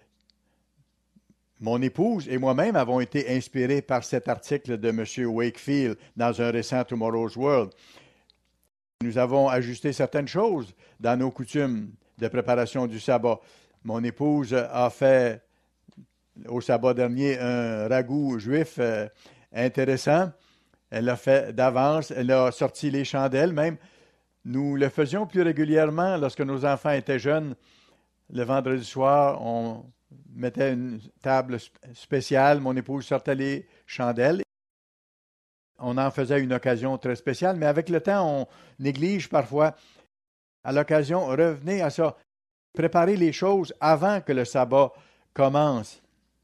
Mon épouse et moi-même avons été inspirés par cet article de M. Wakefield dans un récent Tomorrow's World. Nous avons ajusté certaines choses dans nos coutumes de préparation du sabbat. Mon épouse a fait au sabbat dernier un ragoût juif intéressant. Elle l'a fait d'avance. Elle a sorti les chandelles même. Nous le faisions plus régulièrement lorsque nos enfants étaient jeunes. Le vendredi soir, on mettait une table spéciale. Mon épouse sortait les chandelles. On en faisait une occasion très spéciale, mais avec le temps, on néglige parfois. À l'occasion, revenez à ça. Préparez les choses avant que le sabbat commence.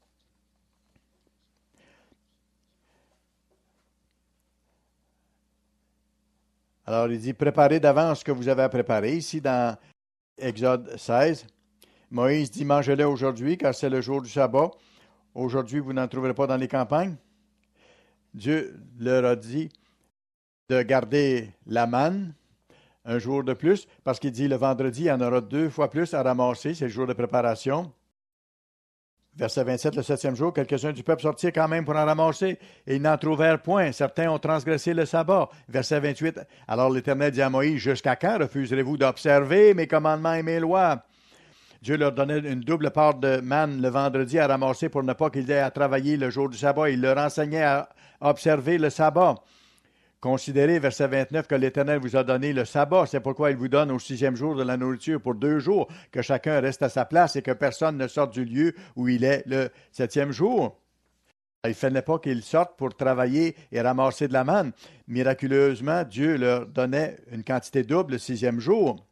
Alors, il dit, préparez d'avance ce que vous avez à préparer. Ici, dans Exode 16, Moïse dit, mangez-le aujourd'hui, car c'est le jour du sabbat. Aujourd'hui, vous n'en trouverez pas dans les campagnes. Dieu leur a dit de garder la manne un jour de plus, parce qu'il dit, le vendredi, il y en aura 2 fois plus à ramasser, c'est le jour de préparation. Verset 27, le 7e jour, quelques-uns du peuple sortirent quand même pour en ramasser, et ils n'en trouvèrent point. Certains ont transgressé le sabbat. Verset 28, alors l'Éternel dit à Moïse, jusqu'à quand refuserez-vous d'observer mes commandements et mes lois? Dieu leur donnait une double part de manne le vendredi à ramasser pour ne pas qu'ils aient à travailler le jour du sabbat. Il leur enseignait à observer le sabbat. Considérez, verset 29, que l'Éternel vous a donné le sabbat. C'est pourquoi il vous donne au 6e jour de la nourriture pour 2 jours, que chacun reste à sa place et que personne ne sorte du lieu où il est le 7e jour. Il ne fallait pas qu'ils sortent pour travailler et ramasser de la manne. Miraculeusement, Dieu leur donnait une quantité double le 6e jour.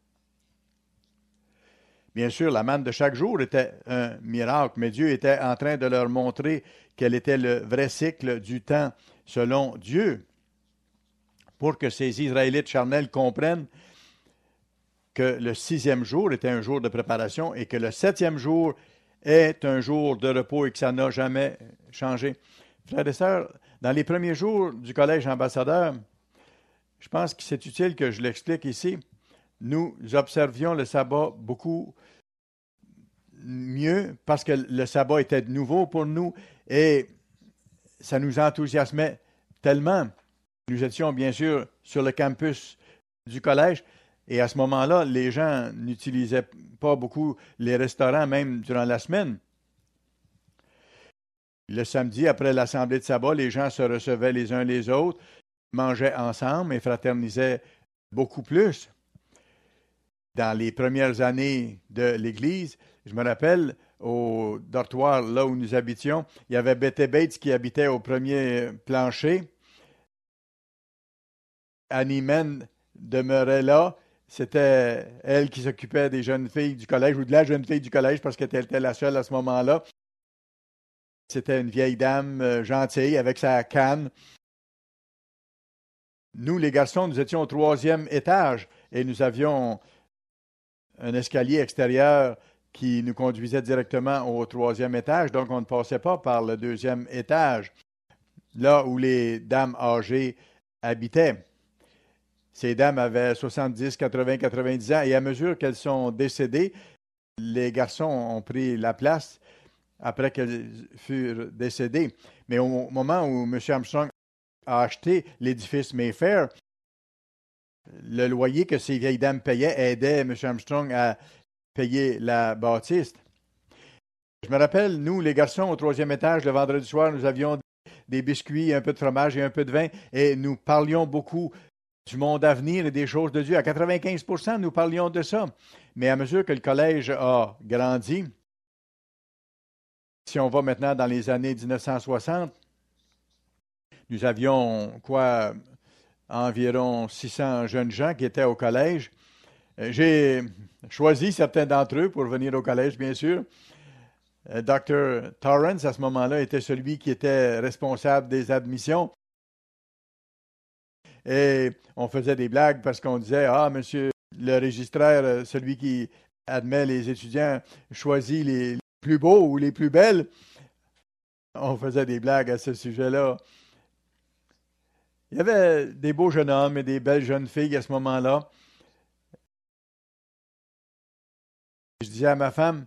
Bien sûr, la manne de chaque jour était un miracle, mais Dieu était en train de leur montrer quel était le vrai cycle du temps selon Dieu, pour que ces Israélites charnels comprennent que le 6e jour était un jour de préparation et que le 7e jour est un jour de repos et que ça n'a jamais changé. Frères et sœurs, dans les premiers jours du Collège ambassadeur, je pense que c'est utile que je l'explique ici. Nous observions le sabbat beaucoup mieux parce que le sabbat était nouveau pour nous et ça nous enthousiasmait tellement. Nous étions bien sûr sur le campus du collège et à ce moment-là, les gens n'utilisaient pas beaucoup les restaurants même durant la semaine. Le samedi, après l'assemblée de sabbat, les gens se recevaient les uns les autres, mangeaient ensemble et fraternisaient beaucoup plus. Dans les premières années de l'Église, je me rappelle, au dortoir là où nous habitions, il y avait Betty Bates qui habitait au premier plancher. Annie Men demeurait là. C'était elle qui s'occupait des jeunes filles du collège, ou de la jeune fille du collège, parce qu'elle était la seule à ce moment-là. C'était une vieille dame gentille avec sa canne. Nous, les garçons, nous étions au 3e étage et nous avions un escalier extérieur qui nous conduisait directement au troisième étage, donc on ne passait pas par le deuxième étage, là où les dames âgées habitaient. Ces dames avaient 70, 80, 90 ans, et à mesure qu'elles sont décédées, les garçons ont pris la place après qu'elles furent décédées. Mais au moment où M. Armstrong a acheté l'édifice Mayfair, le loyer que ces vieilles dames payaient aidait M. Armstrong à payer la bâtisse. Je me rappelle, nous, les garçons, au troisième étage, le vendredi soir, nous avions des biscuits, un peu de fromage et un peu de vin, et nous parlions beaucoup du monde à venir et des choses de Dieu. À 95%, nous parlions de ça. Mais à mesure que le collège a grandi, si on va maintenant dans les années 1960, nous avions environ 600 jeunes gens qui étaient au collège. J'ai choisi certains d'entre eux pour venir au collège, bien sûr. Dr. Torrance, à ce moment-là, était celui qui était responsable des admissions. Et on faisait des blagues parce qu'on disait, ah, monsieur le registraire, celui qui admet les étudiants, choisit les plus beaux ou les plus belles. On faisait des blagues à ce sujet-là. Il y avait des beaux jeunes hommes et des belles jeunes filles à ce moment-là. Je disais à ma femme,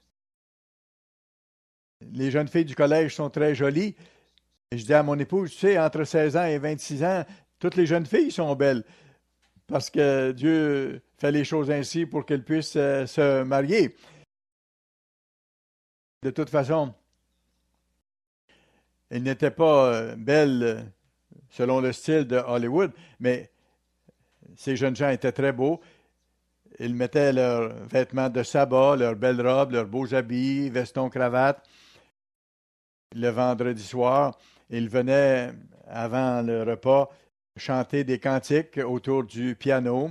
les jeunes filles du collège sont très jolies. Et je disais à mon épouse, tu sais, entre 16 ans et 26 ans, toutes les jeunes filles sont belles. Parce que Dieu fait les choses ainsi pour qu'elles puissent se marier. De toute façon, elles n'étaient pas belles selon le style de Hollywood, mais ces jeunes gens étaient très beaux. Ils mettaient leurs vêtements de sabbat, leurs belles robes, leurs beaux habits, vestons, cravates. Le vendredi soir, ils venaient, avant le repas, chanter des cantiques autour du piano.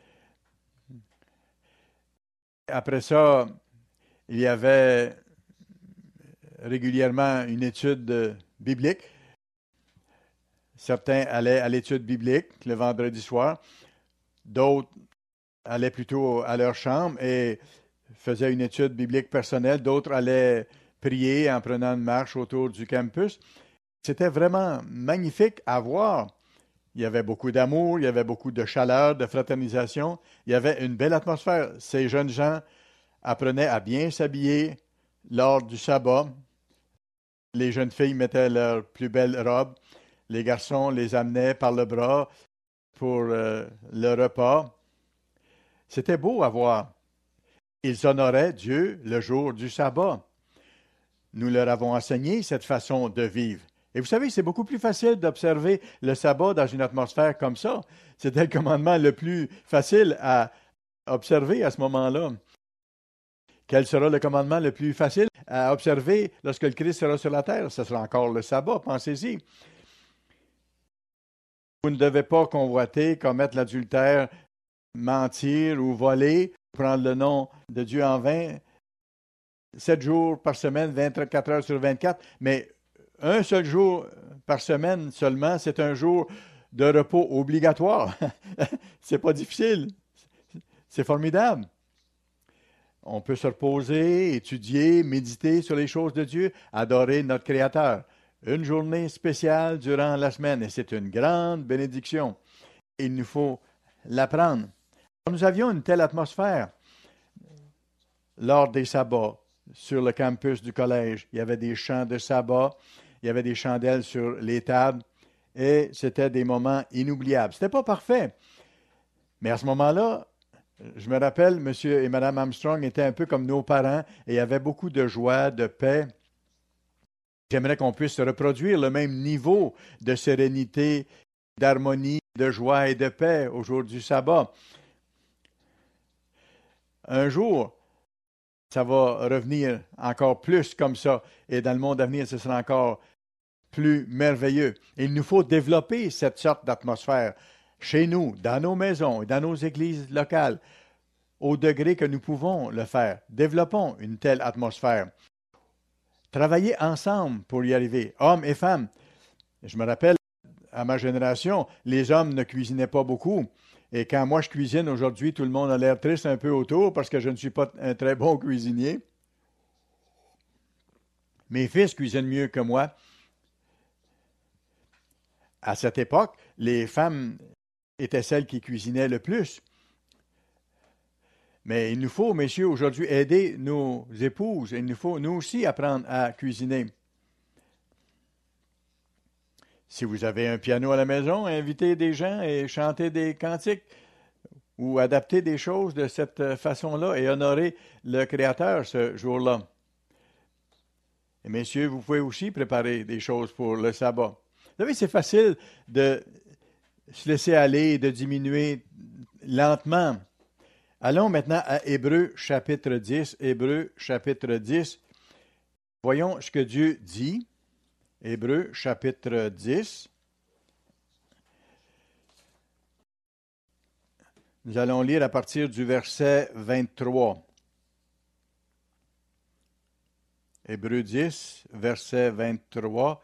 Après ça, il y avait régulièrement une étude biblique. Certains allaient à l'étude biblique le vendredi soir. D'autres allaient plutôt à leur chambre et faisaient une étude biblique personnelle. D'autres allaient prier en prenant une marche autour du campus. C'était vraiment magnifique à voir. Il y avait beaucoup d'amour, il y avait beaucoup de chaleur, de fraternisation. Il y avait une belle atmosphère. Ces jeunes gens apprenaient à bien s'habiller lors du sabbat. Les jeunes filles mettaient leurs plus belles robes. Les garçons les amenaient par le bras pour le repas. C'était beau à voir. Ils honoraient Dieu le jour du sabbat. Nous leur avons enseigné cette façon de vivre. Et vous savez, c'est beaucoup plus facile d'observer le sabbat dans une atmosphère comme ça. C'était le commandement le plus facile à observer à ce moment-là. Quel sera le commandement le plus facile à observer lorsque le Christ sera sur la terre? Ce sera encore le sabbat, pensez-y. Vous ne devez pas convoiter, commettre l'adultère, mentir ou voler, prendre le nom de Dieu en vain, 7 jours par semaine, 24 heures sur 24, mais un seul jour par semaine seulement, c'est un jour de repos obligatoire. C'est pas difficile. C'est formidable. On peut se reposer, étudier, méditer sur les choses de Dieu, adorer notre Créateur. Une journée spéciale durant la semaine, et c'est une grande bénédiction. Il nous faut l'apprendre. Nous avions une telle atmosphère lors des sabbats sur le campus du collège. Il y avait des chants de sabbat, il y avait des chandelles sur les tables, et c'était des moments inoubliables. C'était pas parfait, mais à ce moment-là, je me rappelle, M. et Mme Armstrong étaient un peu comme nos parents, et il y avait beaucoup de joie, de paix. J'aimerais qu'on puisse reproduire le même niveau de sérénité, d'harmonie, de joie et de paix au jour du sabbat. Un jour, ça va revenir encore plus comme ça, et dans le monde à venir, ce sera encore plus merveilleux. Et il nous faut développer cette sorte d'atmosphère chez nous, dans nos maisons et dans nos églises locales, au degré que nous pouvons le faire. Développons une telle atmosphère. Travaillez ensemble pour y arriver, hommes et femmes. Je me rappelle, à ma génération, les hommes ne cuisinaient pas beaucoup. Et quand moi je cuisine aujourd'hui, tout le monde a l'air triste un peu autour parce que je ne suis pas un très bon cuisinier. Mes fils cuisinent mieux que moi. À cette époque, les femmes étaient celles qui cuisinaient le plus. Mais il nous faut, messieurs, aujourd'hui aider nos épouses. Il nous faut, nous aussi, apprendre à cuisiner. Si vous avez un piano à la maison, invitez des gens et chantez des cantiques ou adaptez des choses de cette façon-là et honorez le Créateur ce jour-là. Et messieurs, vous pouvez aussi préparer des choses pour le sabbat. Vous savez, c'est facile de se laisser aller, de diminuer lentement. Allons maintenant à Hébreux chapitre 10. Hébreux chapitre 10. Voyons ce que Dieu dit. Hébreux chapitre 10. Nous allons lire à partir du verset 23. Hébreux 10, verset 23.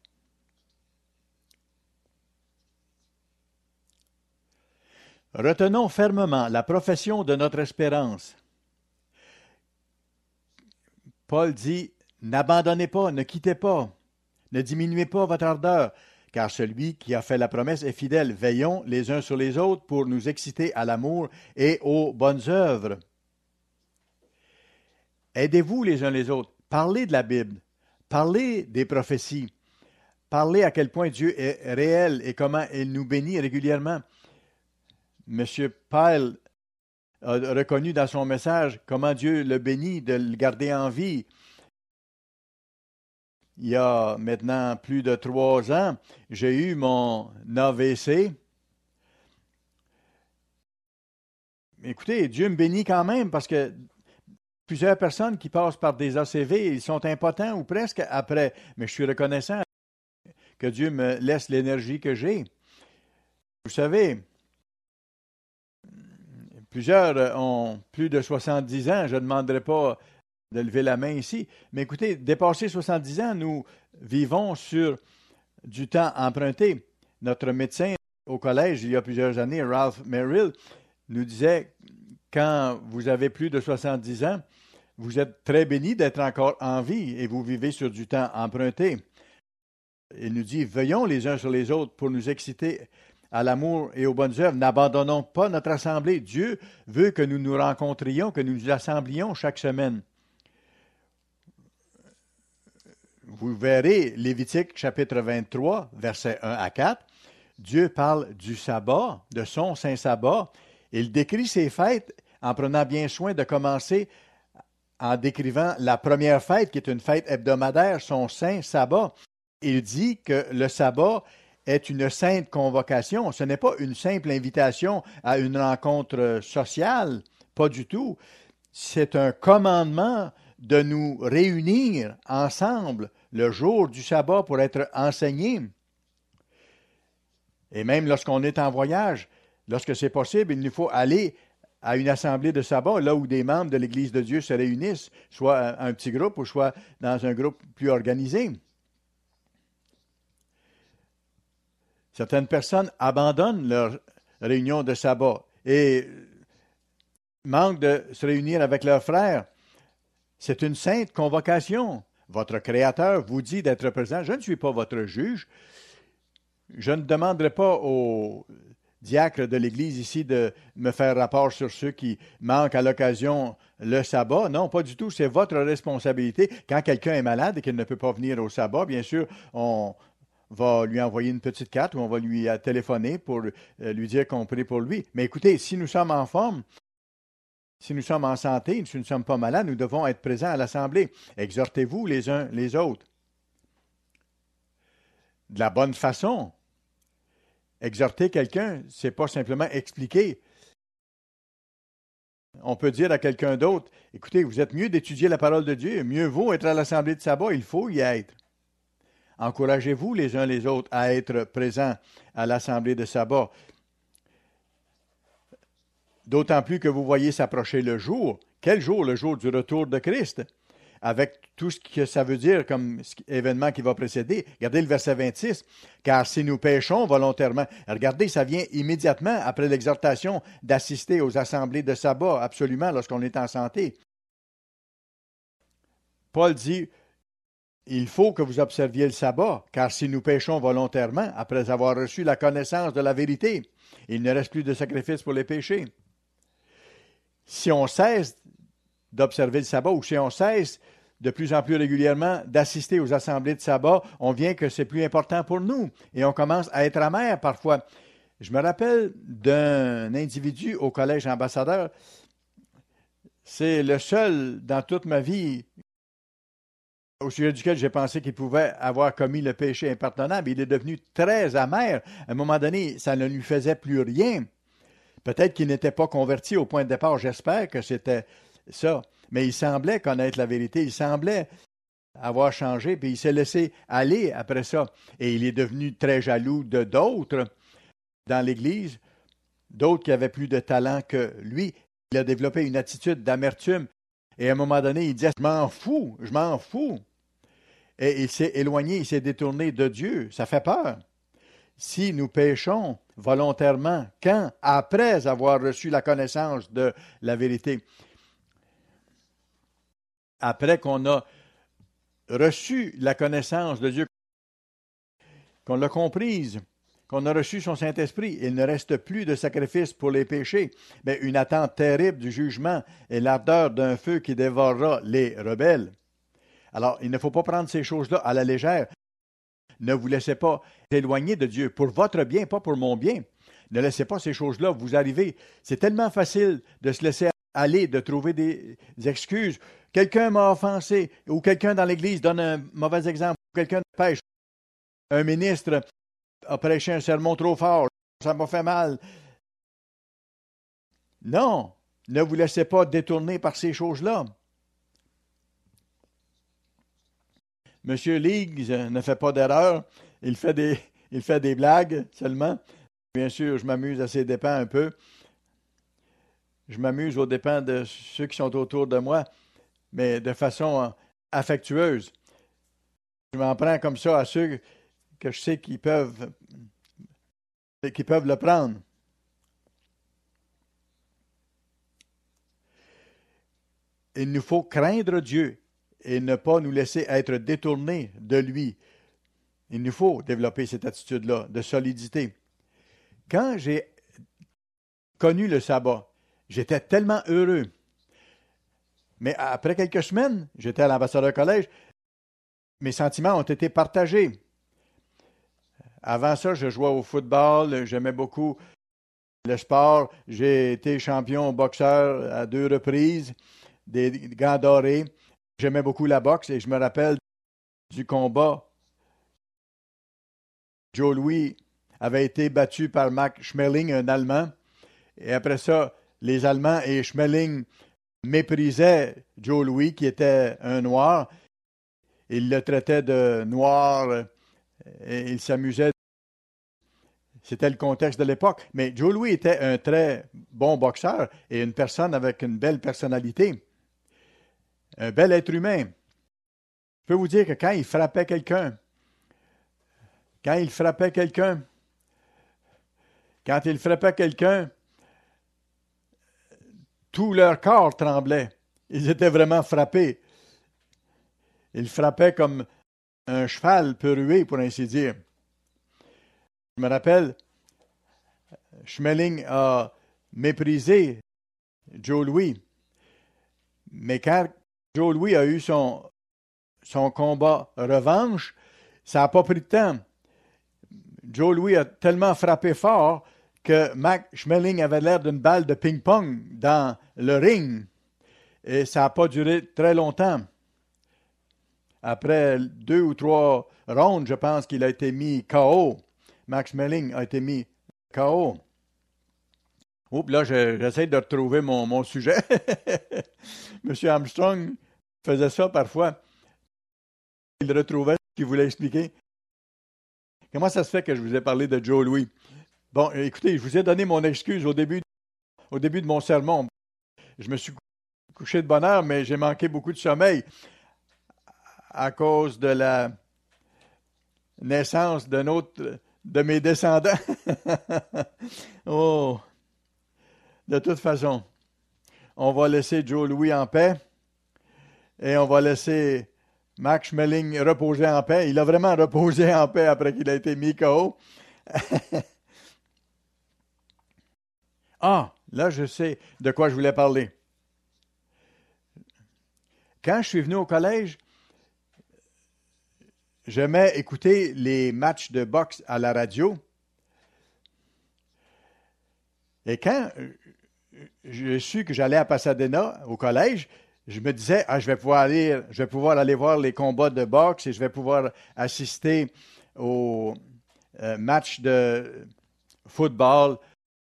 Retenons fermement la profession de notre espérance. Paul dit, n'abandonnez pas, ne quittez pas, ne diminuez pas votre ardeur, car celui qui a fait la promesse est fidèle. Veillons les uns sur les autres pour nous exciter à l'amour et aux bonnes œuvres. Aidez-vous les uns les autres. Parlez de la Bible. Parlez des prophéties. Parlez à quel point Dieu est réel et comment il nous bénit régulièrement. M. Pyle a reconnu dans son message comment Dieu le bénit de le garder en vie. Il y a maintenant plus de 3 ans, j'ai eu mon AVC. Écoutez, Dieu me bénit quand même parce que plusieurs personnes qui passent par des ACV, ils sont impotents ou presque après. Mais je suis reconnaissant que Dieu me laisse l'énergie que j'ai. Vous savez, plusieurs ont plus de 70 ans. Je ne demanderai pas de lever la main ici. Mais écoutez, dépasser 70 ans, nous vivons sur du temps emprunté. Notre médecin au collège, il y a plusieurs années, Ralph Merrill, nous disait, quand vous avez plus de 70 ans, vous êtes très béni d'être encore en vie et vous vivez sur du temps emprunté. Il nous dit, veillons les uns sur les autres pour nous exciter à l'amour et aux bonnes œuvres. N'abandonnons pas notre assemblée. Dieu veut que nous nous rencontrions, que nous nous assemblions chaque semaine. Vous verrez Lévitique chapitre 23, versets 1 à 4. Dieu parle du sabbat, de son saint sabbat. Il décrit ces fêtes en prenant bien soin de commencer en décrivant la première fête, qui est une fête hebdomadaire, son saint sabbat. Il dit que le sabbat est une sainte convocation. Ce n'est pas une simple invitation à une rencontre sociale, pas du tout. C'est un commandement de nous réunir ensemble le jour du sabbat pour être enseignés. Et même lorsqu'on est en voyage, lorsque c'est possible, il nous faut aller à une assemblée de sabbat, là où des membres de l'Église de Dieu se réunissent, soit un petit groupe ou soit dans un groupe plus organisé. Certaines personnes abandonnent leur réunion de sabbat et manquent de se réunir avec leurs frères. C'est une sainte convocation. Votre Créateur vous dit d'être présent. Je ne suis pas votre juge. Je ne demanderai pas au diacre de l'Église ici de me faire rapport sur ceux qui manquent à l'occasion le sabbat. Non, pas du tout. C'est votre responsabilité. Quand quelqu'un est malade et qu'il ne peut pas venir au sabbat, bien sûr, on va lui envoyer une petite carte ou on va lui téléphoner pour lui dire qu'on prie pour lui. Mais écoutez, si nous sommes en forme, si nous sommes en santé, si nous ne sommes pas malades, nous devons être présents à l'Assemblée. Exhortez-vous les uns les autres. De la bonne façon. Exhorter quelqu'un, c'est pas simplement expliquer. On peut dire à quelqu'un d'autre, écoutez, vous êtes mieux d'étudier la parole de Dieu, mieux vaut être à l'Assemblée de sabbat, il faut y être. Encouragez-vous les uns les autres à être présents à l'Assemblée de sabbat. D'autant plus que vous voyez s'approcher le jour. Quel jour? Le jour du retour de Christ. avec tout ce que ça veut dire comme événement qui va précéder. Regardez le verset 26. Car si nous péchons volontairement, regardez, ça vient immédiatement après l'exhortation d'assister aux assemblées de sabbat, absolument, lorsqu'on est en santé. Paul dit, il faut que vous observiez le sabbat, car si nous péchons volontairement, après avoir reçu la connaissance de la vérité, il ne reste plus de sacrifice pour les péchés. Si on cesse d'observer le sabbat ou si on cesse de plus en plus régulièrement d'assister aux assemblées de sabbat, on vient que c'est plus important pour nous et on commence à être amer parfois. Je me rappelle d'un individu au collège ambassadeur, c'est le seul dans toute ma vie au sujet duquel j'ai pensé qu'il pouvait avoir commis le péché impardonnable. Il est devenu très amer. À un moment donné, ça ne lui faisait plus rien. Peut-être qu'il n'était pas converti au point de départ, j'espère que c'était ça. Mais il semblait connaître la vérité, il semblait avoir changé, puis il s'est laissé aller après ça. Et il est devenu très jaloux de d'autres dans l'Église, d'autres qui avaient plus de talent que lui. Il a développé une attitude d'amertume. Et à un moment donné, il disait, je m'en fous. Et il s'est éloigné, il s'est détourné de Dieu. Ça fait peur. Si nous péchons volontairement, quand? Après avoir reçu la connaissance de la vérité. Après qu'on a reçu la connaissance de Dieu, qu'on l'a comprise, qu'on a reçu son Saint-Esprit, il ne reste plus de sacrifice pour les péchés, mais une attente terrible du jugement et l'ardeur d'un feu qui dévorera les rebelles. Alors, il ne faut pas prendre ces choses-là à la légère. Ne vous laissez pas éloigner de Dieu pour votre bien, pas pour mon bien. Ne laissez pas ces choses-là vous arriver. C'est tellement facile de se laisser aller, de trouver des excuses. Quelqu'un m'a offensé, ou quelqu'un dans l'Église donne un mauvais exemple, ou quelqu'un pêche. Un ministre a prêché un sermon trop fort, ça m'a fait mal. Non, ne vous laissez pas détourner par ces choses-là. Monsieur Leagues ne fait pas d'erreur, il fait des blagues seulement. Bien sûr, je m'amuse à ses dépens un peu. Je m'amuse aux dépens de ceux qui sont autour de moi, mais de façon affectueuse. Je m'en prends comme ça à ceux que je sais qui peuvent le prendre. Il nous faut craindre Dieu et ne pas nous laisser être détournés de lui. Il nous faut développer cette attitude-là de solidité. Quand j'ai connu le sabbat, j'étais tellement heureux. Mais après quelques semaines, j'étais à l'ambassadeur collège, mes sentiments ont été partagés. Avant ça, je jouais au football, j'aimais beaucoup le sport. J'ai été champion boxeur à 2 reprises, des gants dorés. J'aimais beaucoup la boxe et je me rappelle du combat. Joe Louis avait été battu par Max Schmeling, un Allemand. Et après ça, les Allemands et Schmeling méprisaient Joe Louis, qui était un Noir. Ils le traitaient de noir et ils s'amusaient. C'était le contexte de l'époque. Mais Joe Louis était un très bon boxeur et une personne avec une belle personnalité. Un bel être humain. Je peux vous dire que quand il frappait quelqu'un, tout leur corps tremblait. Ils étaient vraiment frappés. Ils frappaient comme un cheval peut ruer, pour ainsi dire. Je me rappelle, Schmeling a méprisé Joe Louis. Mais quand Joe Louis a eu son combat revanche, ça n'a pas pris de temps. Joe Louis a tellement frappé fort que Max Schmeling avait l'air d'une balle de ping-pong dans le ring. Et ça n'a pas duré très longtemps. Après 2 ou 3 rounds, je pense qu'il a été mis KO. Max Schmeling a été mis KO. Oups, là, j'essaie de retrouver mon sujet. Monsieur Armstrong faisait ça parfois. Il retrouvait ce qu'il voulait expliquer. Comment ça se fait que je vous ai parlé de Joe Louis? Bon, écoutez, je vous ai donné mon excuse au début de mon sermon. Je me suis couché de bonne heure, mais j'ai manqué beaucoup de sommeil. à cause de la naissance de mes descendants. Oh, de toute façon, on va laisser Joe Louis en paix et on va laisser Max Schmeling reposer en paix. Il a vraiment reposé en paix après qu'il a été mis KO. Ah, là, je sais de quoi je voulais parler. Quand je suis venu au collège, j'aimais écouter les matchs de boxe à la radio. Et quand j'ai su que j'allais à Pasadena au collège, je me disais, je vais pouvoir aller voir les combats de boxe et je vais pouvoir assister aux matchs de football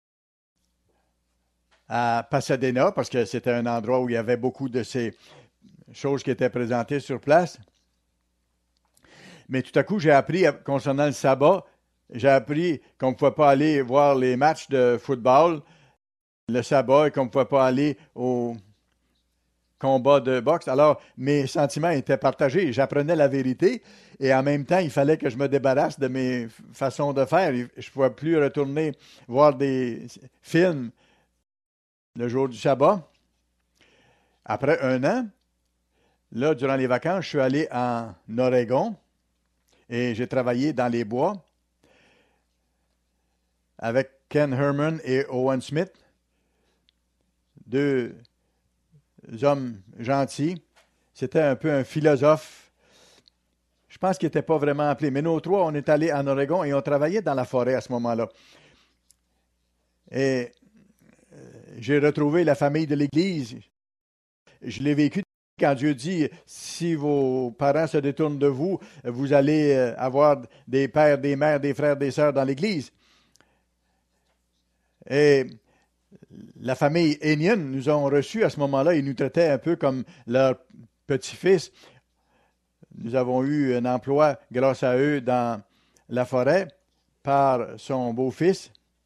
à Pasadena parce que c'était un endroit où il y avait beaucoup de ces choses qui étaient présentées sur place. Mais tout à coup, j'ai appris concernant le sabbat, j'ai appris qu'on ne pouvait pas aller voir les matchs de football le sabbat et qu'on ne pouvait pas aller au combat de boxe. Alors, mes sentiments étaient partagés. J'apprenais la vérité et en même temps, il fallait que je me débarrasse de mes façons de faire. Je ne pouvais plus retourner voir des films le jour du sabbat. Après un an, là, durant les vacances, je suis allé en Oregon et j'ai travaillé dans les bois avec Ken Herman et Owen Smith, deux hommes gentils. C'était un peu un philosophe. Je pense qu'il n'était pas vraiment appelé. Mais nous trois, on est allés en Oregon et on travaillait dans la forêt à ce moment-là. Et j'ai retrouvé la famille de l'Église. Je l'ai vécu quand Dieu dit, si vos parents se détournent de vous, vous allez avoir des pères, des mères, des frères, des sœurs dans l'Église. Et la famille Enion nous ont reçus à ce moment-là. Ils nous traitaient un peu comme leur petit-fils. Nous avons eu un emploi grâce à eux dans la forêt par son beau-fils.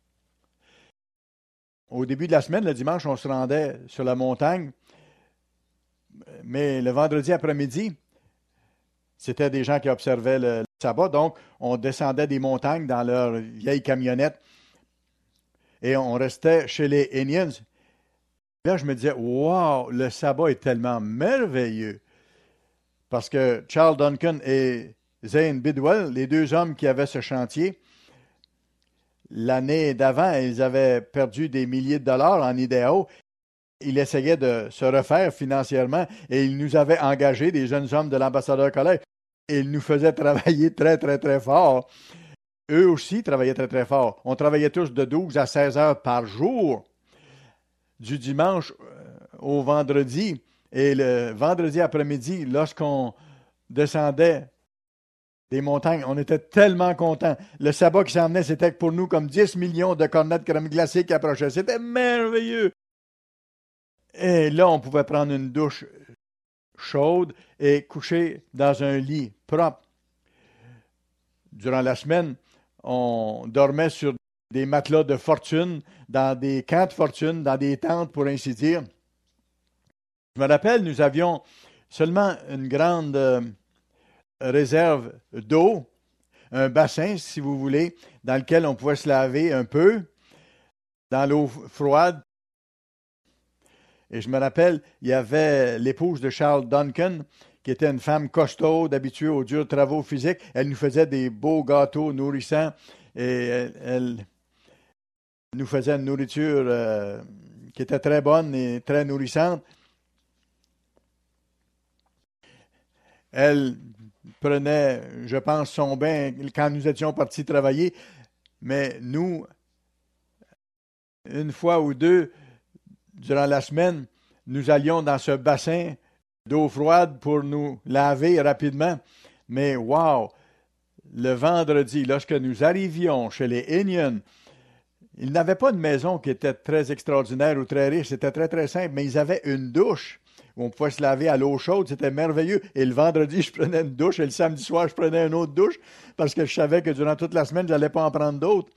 Au début de la semaine, le dimanche, on se rendait sur la montagne. Mais le vendredi après-midi, c'était des gens qui observaient le sabbat. Donc, on descendait des montagnes dans leur vieille camionnette et on restait chez les Indians. Là, je me disais, wow, le sabbat est tellement merveilleux. Parce que Charles Duncan et Zane Bidwell, les deux hommes qui avaient ce chantier, l'année d'avant, ils avaient perdu des milliers de dollars en Idaho. Ils essayaient de se refaire financièrement et ils nous avaient engagés, des jeunes hommes de l'ambassadeur collège. Et ils nous faisaient travailler très, très, très fort. Eux aussi travaillaient très, très fort. On travaillait tous de 12 à 16 heures par jour, du dimanche au vendredi. Et le vendredi après-midi, lorsqu'on descendait des montagnes, on était tellement contents. Le sabbat qui s'en venait, c'était pour nous comme 10 millions de cornets de crème glacée qui approchaient. C'était merveilleux. Et là, on pouvait prendre une douche chaude et coucher dans un lit propre. Durant la semaine, on dormait sur des matelas de fortune, dans des camps de fortune, dans des tentes, pour ainsi dire. Je me rappelle, nous avions seulement une grande réserve d'eau, un bassin, si vous voulez, dans lequel on pouvait se laver un peu, dans l'eau froide. Et je me rappelle, il y avait l'épouse de Charles Duncan, qui était une femme costaud, habituée aux durs travaux physiques. Elle nous faisait des beaux gâteaux nourrissants et elle nous faisait une nourriture qui était très bonne et très nourrissante. Elle prenait, je pense, son bain quand nous étions partis travailler, mais nous, une fois ou deux, durant la semaine, nous allions dans ce bassin d'eau froide pour nous laver rapidement. Mais wow! Le vendredi, lorsque nous arrivions chez les Indians, ils n'avaient pas de maison qui était très extraordinaire ou très riche. C'était très, très simple, mais ils avaient une douche où on pouvait se laver à l'eau chaude. C'était merveilleux. Et le vendredi, je prenais une douche et le samedi soir, je prenais une autre douche parce que je savais que durant toute la semaine, je n'allais pas en prendre d'autres.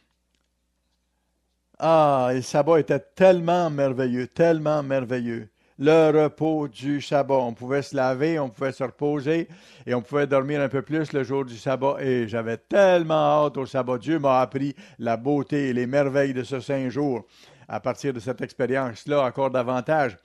Ah, et le sabbat était tellement merveilleux, tellement merveilleux. le repos du sabbat. On pouvait se laver, on pouvait se reposer et on pouvait dormir un peu plus le jour du sabbat. Et j'avais tellement hâte au sabbat. Dieu m'a appris la beauté et les merveilles de ce saint jour. À partir de cette expérience-là, encore davantage.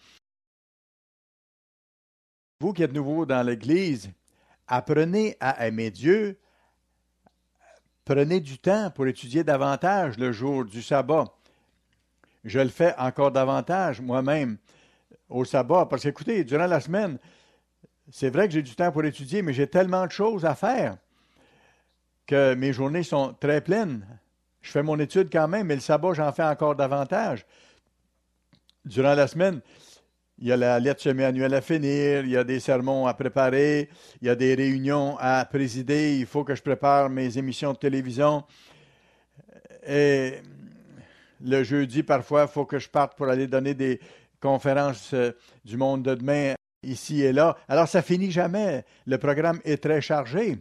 Vous qui êtes nouveau dans l'Église, apprenez à aimer Dieu. Prenez du temps pour étudier davantage le jour du sabbat. Je le fais encore davantage moi-même au sabbat, parce qu'écoutez, durant la semaine, c'est vrai que j'ai du temps pour étudier, mais j'ai tellement de choses à faire que mes journées sont très pleines. Je fais mon étude quand même, mais le sabbat, j'en fais encore davantage. Durant la semaine, il y a la lettre semi-annuelle à finir, il y a des sermons à préparer, il y a des réunions à présider, il faut que je prépare mes émissions de télévision. Et le jeudi, parfois, il faut que je parte pour aller donner des conférences du monde de demain ici et là. Alors, ça finit jamais. Le programme est très chargé.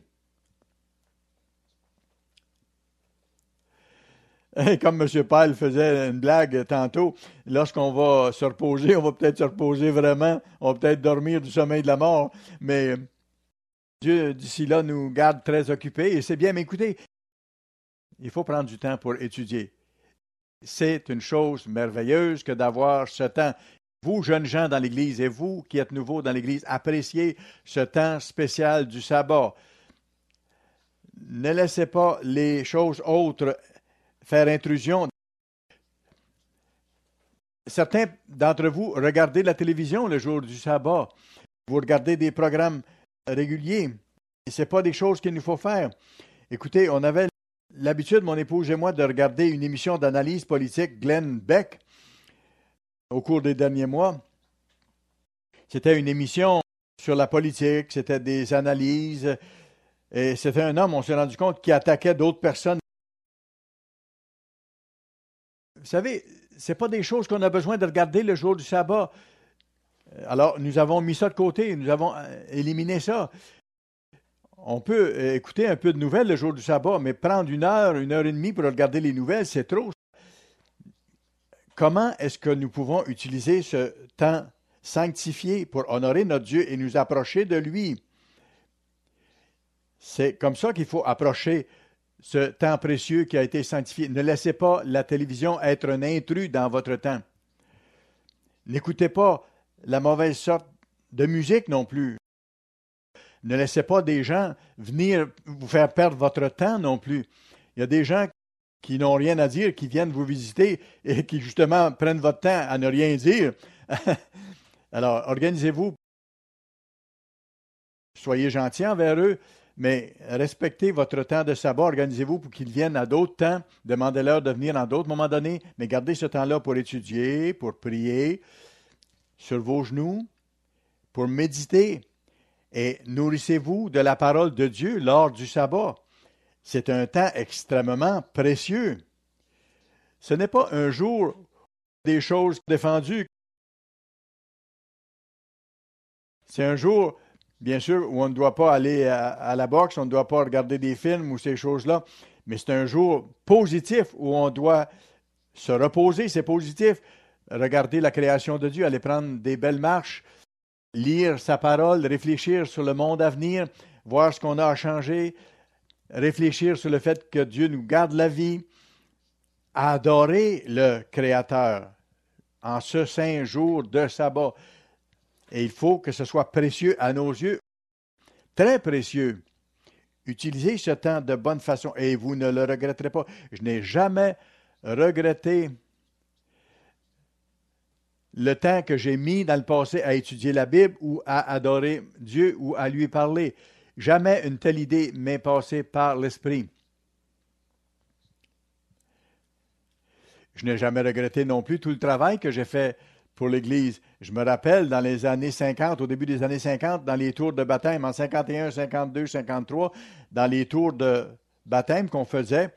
Et comme M. Pyle faisait une blague tantôt, lorsqu'on va se reposer, on va peut-être se reposer vraiment, on va peut-être dormir du sommeil de la mort, mais Dieu, d'ici là, nous garde très occupés, et c'est bien, mais écoutez, il faut prendre du temps pour étudier. C'est une chose merveilleuse que d'avoir ce temps. Vous, jeunes gens dans l'Église, et vous qui êtes nouveaux dans l'Église, appréciez ce temps spécial du sabbat. Ne laissez pas les choses autres faire intrusion. Certains d'entre vous regardez la télévision le jour du sabbat. Vous regardez des programmes réguliers. Et ce n'est pas des choses qu'il nous faut faire. Écoutez, on avait l'habitude, mon épouse et moi, de regarder une émission d'analyse politique, Glenn Beck, au cours des derniers mois. C'était une émission sur la politique, c'était des analyses, et c'était un homme, on s'est rendu compte, qui attaquait d'autres personnes. Vous savez, ce n'est pas des choses qu'on a besoin de regarder le jour du sabbat. Alors, nous avons mis ça de côté, nous avons éliminé ça. On peut écouter un peu de nouvelles le jour du sabbat, mais prendre une heure et demie pour regarder les nouvelles, c'est trop. Comment est-ce que nous pouvons utiliser ce temps sanctifié pour honorer notre Dieu et nous approcher de lui? C'est comme ça qu'il faut approcher ce temps précieux qui a été sanctifié. Ne laissez pas la télévision être un intrus dans votre temps. N'écoutez pas la mauvaise sorte de musique non plus. Ne laissez pas des gens venir vous faire perdre votre temps non plus. Il y a des gens qui n'ont rien à dire, qui viennent vous visiter et qui justement prennent votre temps à ne rien dire. Alors, organisez-vous. Soyez gentils envers eux, mais respectez votre temps de sabbat. Organisez-vous pour qu'ils viennent à d'autres temps. Demandez-leur de venir à d'autres moments donnés, mais gardez ce temps-là pour étudier, pour prier sur vos genoux, pour méditer. Et nourrissez-vous de la parole de Dieu lors du sabbat. C'est un temps extrêmement précieux. Ce n'est pas un jour des choses défendues. C'est un jour, bien sûr, où on ne doit pas aller à la boxe, on ne doit pas regarder des films ou ces choses-là, mais c'est un jour positif où on doit se reposer, c'est positif. Regarder la création de Dieu, aller prendre des belles marches, lire sa parole, réfléchir sur le monde à venir, voir ce qu'on a à changer, réfléchir sur le fait que Dieu nous garde la vie, adorer le Créateur en ce saint jour de sabbat. Et il faut que ce soit précieux à nos yeux, très précieux. Utilisez ce temps de bonne façon et vous ne le regretterez pas. Je n'ai jamais regretté le temps que j'ai mis dans le passé à étudier la Bible ou à adorer Dieu ou à lui parler. Jamais une telle idée m'est passée par l'esprit. Je n'ai jamais regretté non plus tout le travail que j'ai fait pour l'Église. Je me rappelle dans les années 50, au début des années 50, dans les tours de baptême, en 51, 52, 53, dans les tours de baptême qu'on faisait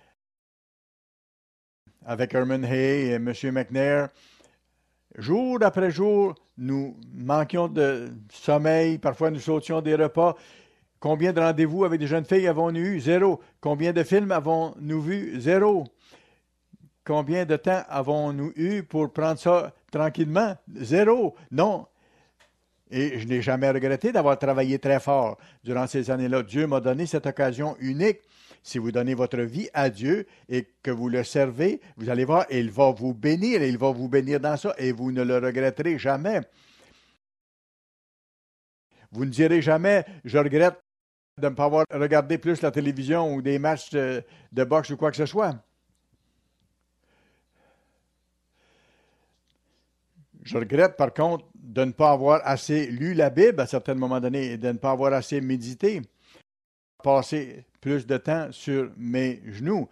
avec Herman Hay et M. McNair, jour après jour, nous manquions de sommeil, parfois nous sautions des repas. Combien de rendez-vous avec des jeunes filles avons-nous eu? Zéro. Combien de films avons-nous vus? Zéro. Combien de temps avons-nous eu pour prendre ça tranquillement. Zéro. Non. Et je n'ai jamais regretté d'avoir travaillé très fort durant ces années-là. Dieu m'a donné cette occasion unique. Si vous donnez votre vie à Dieu et que vous le servez, vous allez voir, il va vous bénir et il va vous bénir dans ça et vous ne le regretterez jamais. Vous ne direz jamais, je regrette de ne pas avoir regardé plus la télévision ou des matchs de boxe ou quoi que ce soit. Je regrette, par contre, de ne pas avoir assez lu la Bible à certains moments donnés et de ne pas avoir assez médité, passer plus de temps sur mes genoux.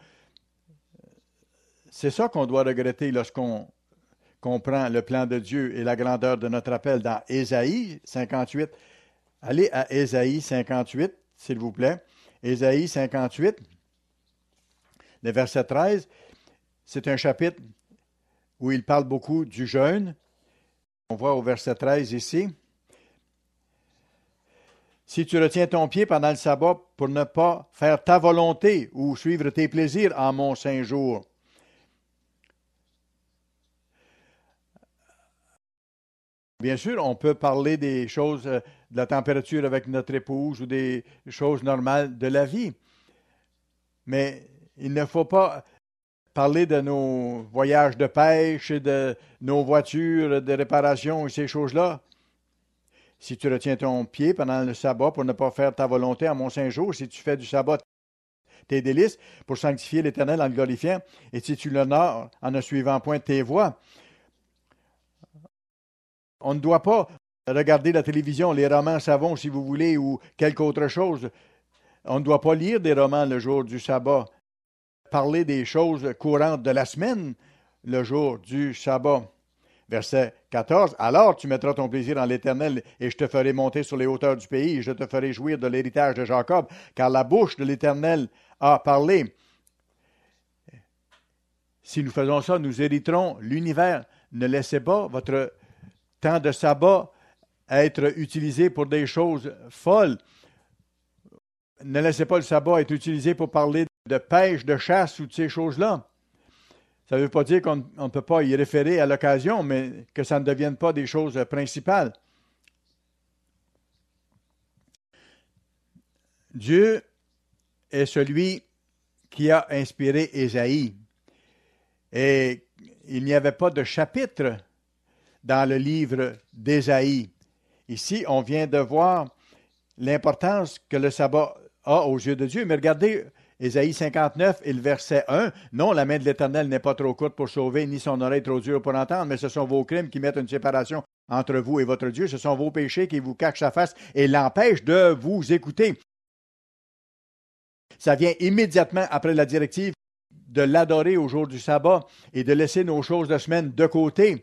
C'est ça qu'on doit regretter lorsqu'on comprend le plan de Dieu et la grandeur de notre appel dans Ésaïe 58. Allez à Ésaïe 58, s'il vous plaît. Ésaïe 58, le verset 13, c'est un chapitre où il parle beaucoup du jeûne. On voit au verset 13 ici. Si tu retiens ton pied pendant le sabbat pour ne pas faire ta volonté ou suivre tes plaisirs en mon saint jour. Bien sûr, on peut parler des choses, de la température avec notre épouse ou des choses normales de la vie. Mais il ne faut pas parler de nos voyages de pêche et de nos voitures de réparation et ces choses-là. Si tu retiens ton pied pendant le sabbat pour ne pas faire ta volonté en mon saint jour, si tu fais du sabbat tes délices pour sanctifier l'Éternel en le glorifiant, et si tu l'honores en ne suivant point tes voies. On ne doit pas regarder la télévision, les romans savons si vous voulez, ou quelque autre chose. On ne doit pas lire des romans le jour du sabbat. Parler des choses courantes de la semaine le jour du sabbat. Verset 14. Alors tu mettras ton plaisir en l'Éternel et je te ferai monter sur les hauteurs du pays et je te ferai jouir de l'héritage de Jacob, car la bouche de l'Éternel a parlé. Si nous faisons ça, nous hériterons l'univers. Ne laissez pas votre temps de sabbat être utilisé pour des choses folles. Ne laissez pas le sabbat être utilisé pour parler de pêche, de chasse ou de ces choses-là. Ça ne veut pas dire qu'on ne peut pas y référer à l'occasion, mais que ça ne devienne pas des choses principales. Dieu est celui qui a inspiré Ésaïe. Et il n'y avait pas de chapitre dans le livre d'Ésaïe. Ici, on vient de voir l'importance que le sabbat a aux yeux de Dieu. Mais regardez, Ésaïe 59 et le verset 1. Non, la main de l'Éternel n'est pas trop courte pour sauver, ni son oreille trop dure pour entendre, mais ce sont vos crimes qui mettent une séparation entre vous et votre Dieu. Ce sont vos péchés qui vous cachent sa face et l'empêchent de vous écouter. Ça vient immédiatement après la directive de l'adorer au jour du sabbat et de laisser nos choses de semaine de côté.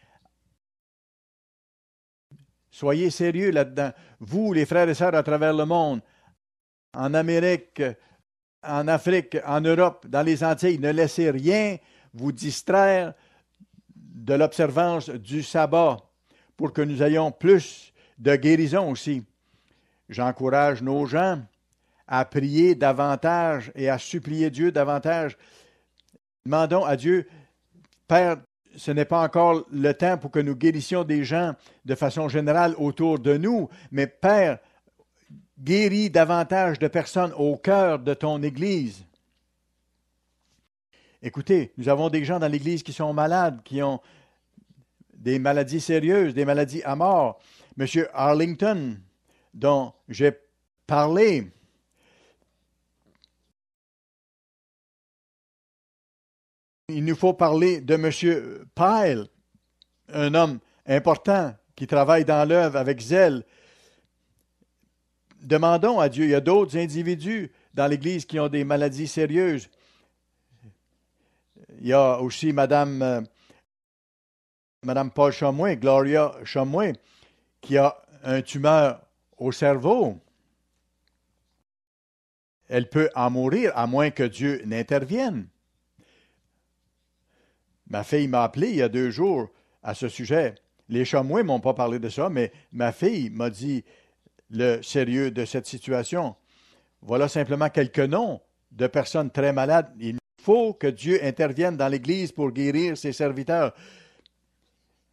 Soyez sérieux là-dedans. Vous, les frères et sœurs à travers le monde, en Amérique, en Afrique, en Europe, dans les Antilles, ne laissez rien vous distraire de l'observance du sabbat pour que nous ayons plus de guérison aussi. J'encourage nos gens à prier davantage et à supplier Dieu davantage. Demandons à Dieu, Père, ce n'est pas encore le temps pour que nous guérissions des gens de façon générale autour de nous, mais Père, guéris davantage de personnes au cœur de ton Église. Écoutez, nous avons des gens dans l'Église qui sont malades, qui ont des maladies sérieuses, des maladies à mort. Monsieur Arlington, dont j'ai parlé, il nous faut parler de M. Pyle, un homme important qui travaille dans l'œuvre avec zèle. Demandons à Dieu, il y a d'autres individus dans l'Église qui ont des maladies sérieuses. Il y a aussi Madame Paul Chamois, Gloria Chamois, qui a un tumeur au cerveau. Elle peut en mourir à moins que Dieu n'intervienne. Ma fille m'a appelé il y a 2 jours à ce sujet. Les Chamois ne m'ont pas parlé de ça, mais ma fille m'a dit le sérieux de cette situation. Voilà simplement quelques noms de personnes très malades. Il faut que Dieu intervienne dans l'Église pour guérir ses serviteurs.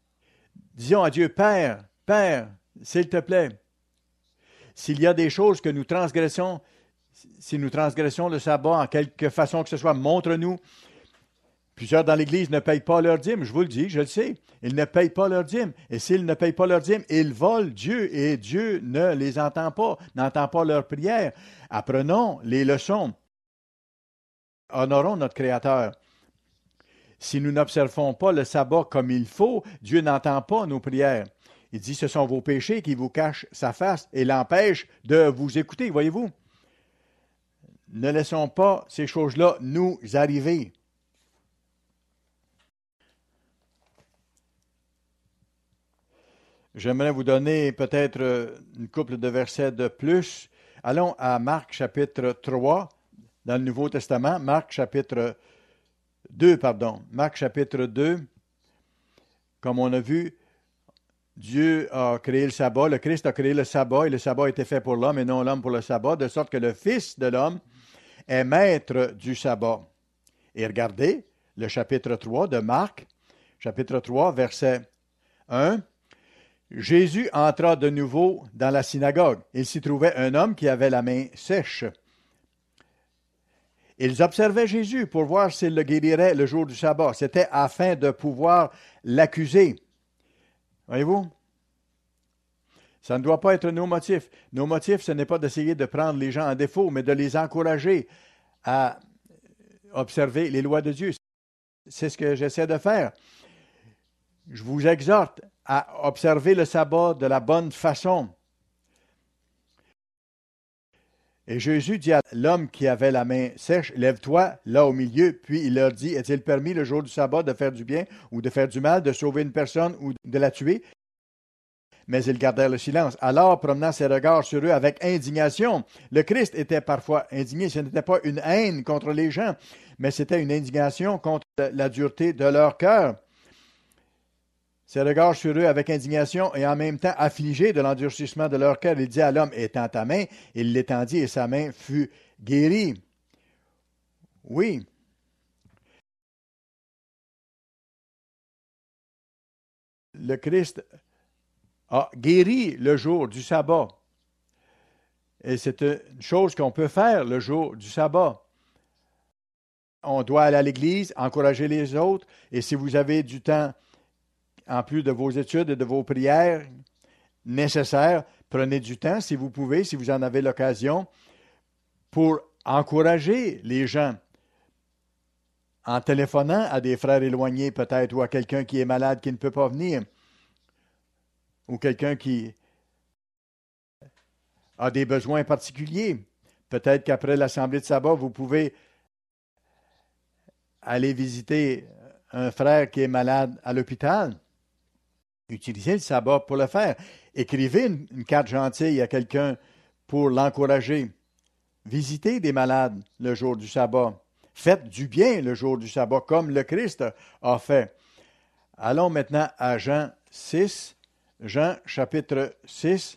Disons à Dieu, Père, Père, s'il te plaît, s'il y a des choses que nous transgressons, si nous transgressons le sabbat en quelque façon que ce soit, montre-nous. Plusieurs dans l'Église ne payent pas leur dîme, je vous le dis, je le sais. Ils ne payent pas leur dîme. Et s'ils ne payent pas leur dîme, ils volent Dieu et Dieu ne les entend pas, n'entend pas leurs prières. Apprenons les leçons. Honorons notre Créateur. Si nous n'observons pas le sabbat comme il faut, Dieu n'entend pas nos prières. Il dit, ce sont vos péchés qui vous cachent sa face et l'empêchent de vous écouter, voyez-vous. Ne laissons pas ces choses-là nous arriver. J'aimerais vous donner peut-être une couple de versets de plus. Allons à Marc chapitre 3, dans le Nouveau Testament. Marc chapitre 2. Marc chapitre 2. Comme on a vu, Dieu a créé le sabbat, le Christ a créé le sabbat, et le sabbat a été fait pour l'homme et non l'homme pour le sabbat, de sorte que le Fils de l'homme est maître du sabbat. Et regardez le chapitre 3 de Marc, chapitre 3, verset 1. Jésus entra de nouveau dans la synagogue. Il s'y trouvait un homme qui avait la main sèche. Ils observaient Jésus pour voir s'il le guérirait le jour du sabbat. C'était afin de pouvoir l'accuser. Voyez-vous? Ça ne doit pas être nos motifs. Nos motifs, ce n'est pas d'essayer de prendre les gens en défaut, mais de les encourager à observer les lois de Dieu. C'est ce que j'essaie de faire. Je vous exhorte à observer le sabbat de la bonne façon. Et Jésus dit à l'homme qui avait la main sèche, « Lève-toi là au milieu. » Puis il leur dit, « Est-il permis le jour du sabbat de faire du bien ou de faire du mal, de sauver une personne ou de la tuer? » Mais ils gardèrent le silence. Alors, promenant ses regards sur eux avec indignation, le Christ était parfois indigné. Ce n'était pas une haine contre les gens, mais c'était une indignation contre la dureté de leur cœur. Ses regards sur eux avec indignation et en même temps affligé de l'endurcissement de leur cœur, il dit à l'homme, « Étends ta main. » Il l'étendit et sa main fut guérie. Oui. Le Christ a guéri le jour du sabbat. Et c'est une chose qu'on peut faire le jour du sabbat. On doit aller à l'église, encourager les autres, et si vous avez du temps, en plus de vos études et de vos prières nécessaires, prenez du temps, si vous pouvez, si vous en avez l'occasion, pour encourager les gens en téléphonant à des frères éloignés peut-être, ou à quelqu'un qui est malade, qui ne peut pas venir, ou quelqu'un qui a des besoins particuliers. Peut-être qu'après l'assemblée de sabbat, vous pouvez aller visiter un frère qui est malade à l'hôpital. Utilisez le sabbat pour le faire. Écrivez une carte gentille à quelqu'un pour l'encourager. Visitez des malades le jour du sabbat. Faites du bien le jour du sabbat, comme le Christ a fait. Allons maintenant à Jean 6. Jean chapitre 6.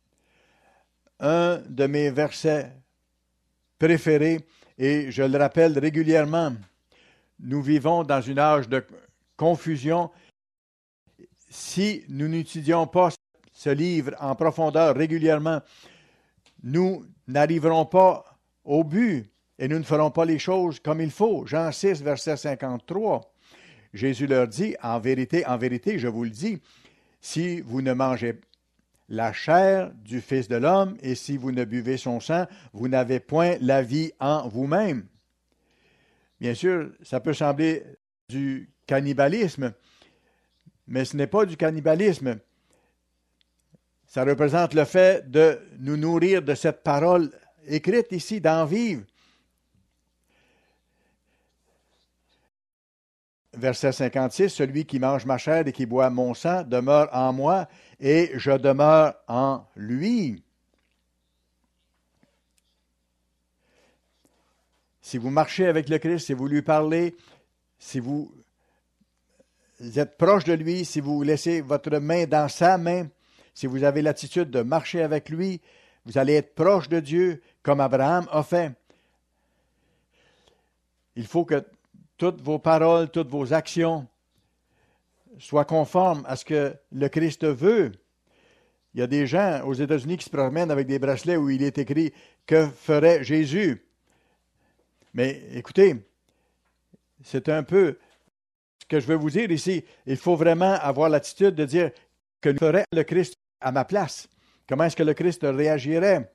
Un de mes versets préférés, et je le rappelle régulièrement. Nous vivons dans un âge de confusion. Si nous n'étudions pas ce livre en profondeur régulièrement, nous n'arriverons pas au but et nous ne ferons pas les choses comme il faut. Jean 6, verset 53. Jésus leur dit, en vérité, je vous le dis, si vous ne mangez la chair du Fils de l'homme et si vous ne buvez son sang, vous n'avez point la vie en vous-même. Bien sûr, ça peut sembler du cannibalisme, mais ce n'est pas du cannibalisme. Ça représente le fait de nous nourrir de cette parole écrite ici, d'en vivre. Verset 56, « Celui qui mange ma chair et qui boit mon sang demeure en moi, et je demeure en lui. » Si vous marchez avec le Christ, si vous lui parlez, si vous êtes proche de lui, si vous laissez votre main dans sa main, si vous avez l'attitude de marcher avec lui, vous allez être proche de Dieu comme Abraham a fait. Il faut que toutes vos paroles, toutes vos actions soit conforme à ce que le Christ veut. Il y a des gens aux États-Unis qui se promènent avec des bracelets où il est écrit « Que ferait Jésus ?» Mais écoutez, c'est un peu ce que je veux vous dire ici. Il faut vraiment avoir l'attitude de dire « Que ferait le Christ à ma place? » Comment est-ce que le Christ réagirait?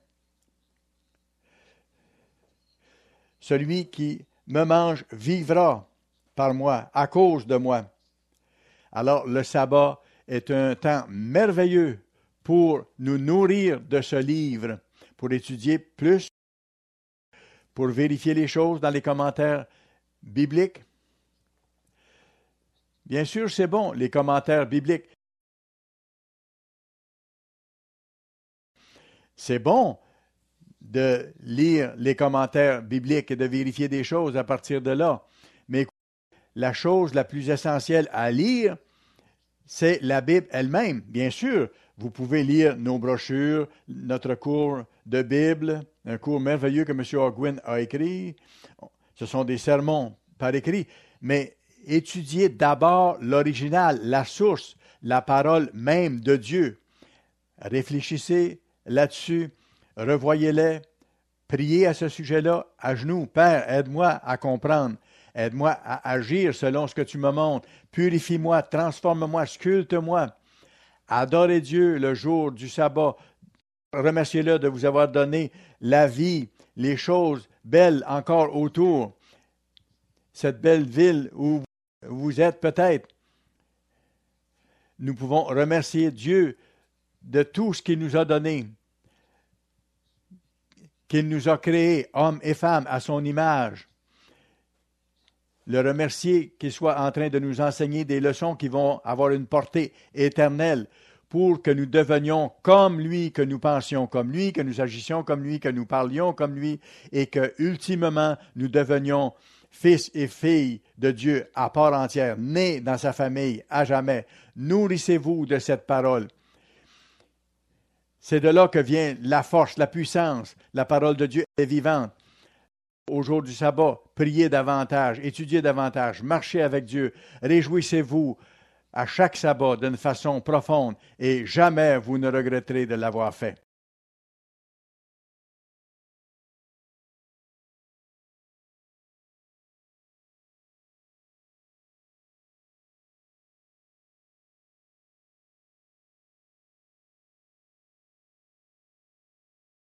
Celui qui me mange vivra par moi, à cause de moi. Alors, le sabbat est un temps merveilleux pour nous nourrir de ce livre, pour étudier plus, pour vérifier les choses dans les commentaires bibliques. Bien sûr, c'est bon, les commentaires bibliques. C'est bon de lire les commentaires bibliques et de vérifier des choses à partir de là. Mais la chose la plus essentielle à lire, c'est la Bible elle-même. Bien sûr, vous pouvez lire nos brochures, notre cours de Bible, un cours merveilleux que M. Ogwin a écrit. Ce sont des sermons par écrit, mais étudiez d'abord l'original, la source, la parole même de Dieu. Réfléchissez là-dessus, revoyez-les, priez à ce sujet-là, à genoux. Père, aide-moi à comprendre. Aide-moi à agir selon ce que tu me montres. Purifie-moi, transforme-moi, sculpte-moi. Adorez Dieu le jour du sabbat. Remerciez-le de vous avoir donné la vie, les choses belles encore autour. Cette belle ville où vous êtes peut-être. Nous pouvons remercier Dieu de tout ce qu'il nous a donné, qu'il nous a créés, hommes et femmes, à son image. Le remercier qu'il soit en train de nous enseigner des leçons qui vont avoir une portée éternelle pour que nous devenions comme lui, que nous pensions comme lui, que nous agissions comme lui, que nous parlions comme lui et que, ultimement, nous devenions fils et filles de Dieu à part entière, nés dans sa famille à jamais. Nourrissez-vous de cette parole. C'est de là que vient la force, la puissance. La parole de Dieu est vivante. Au jour du sabbat, priez davantage, étudiez davantage, marchez avec Dieu, réjouissez-vous à chaque sabbat d'une façon profonde et jamais vous ne regretterez de l'avoir fait.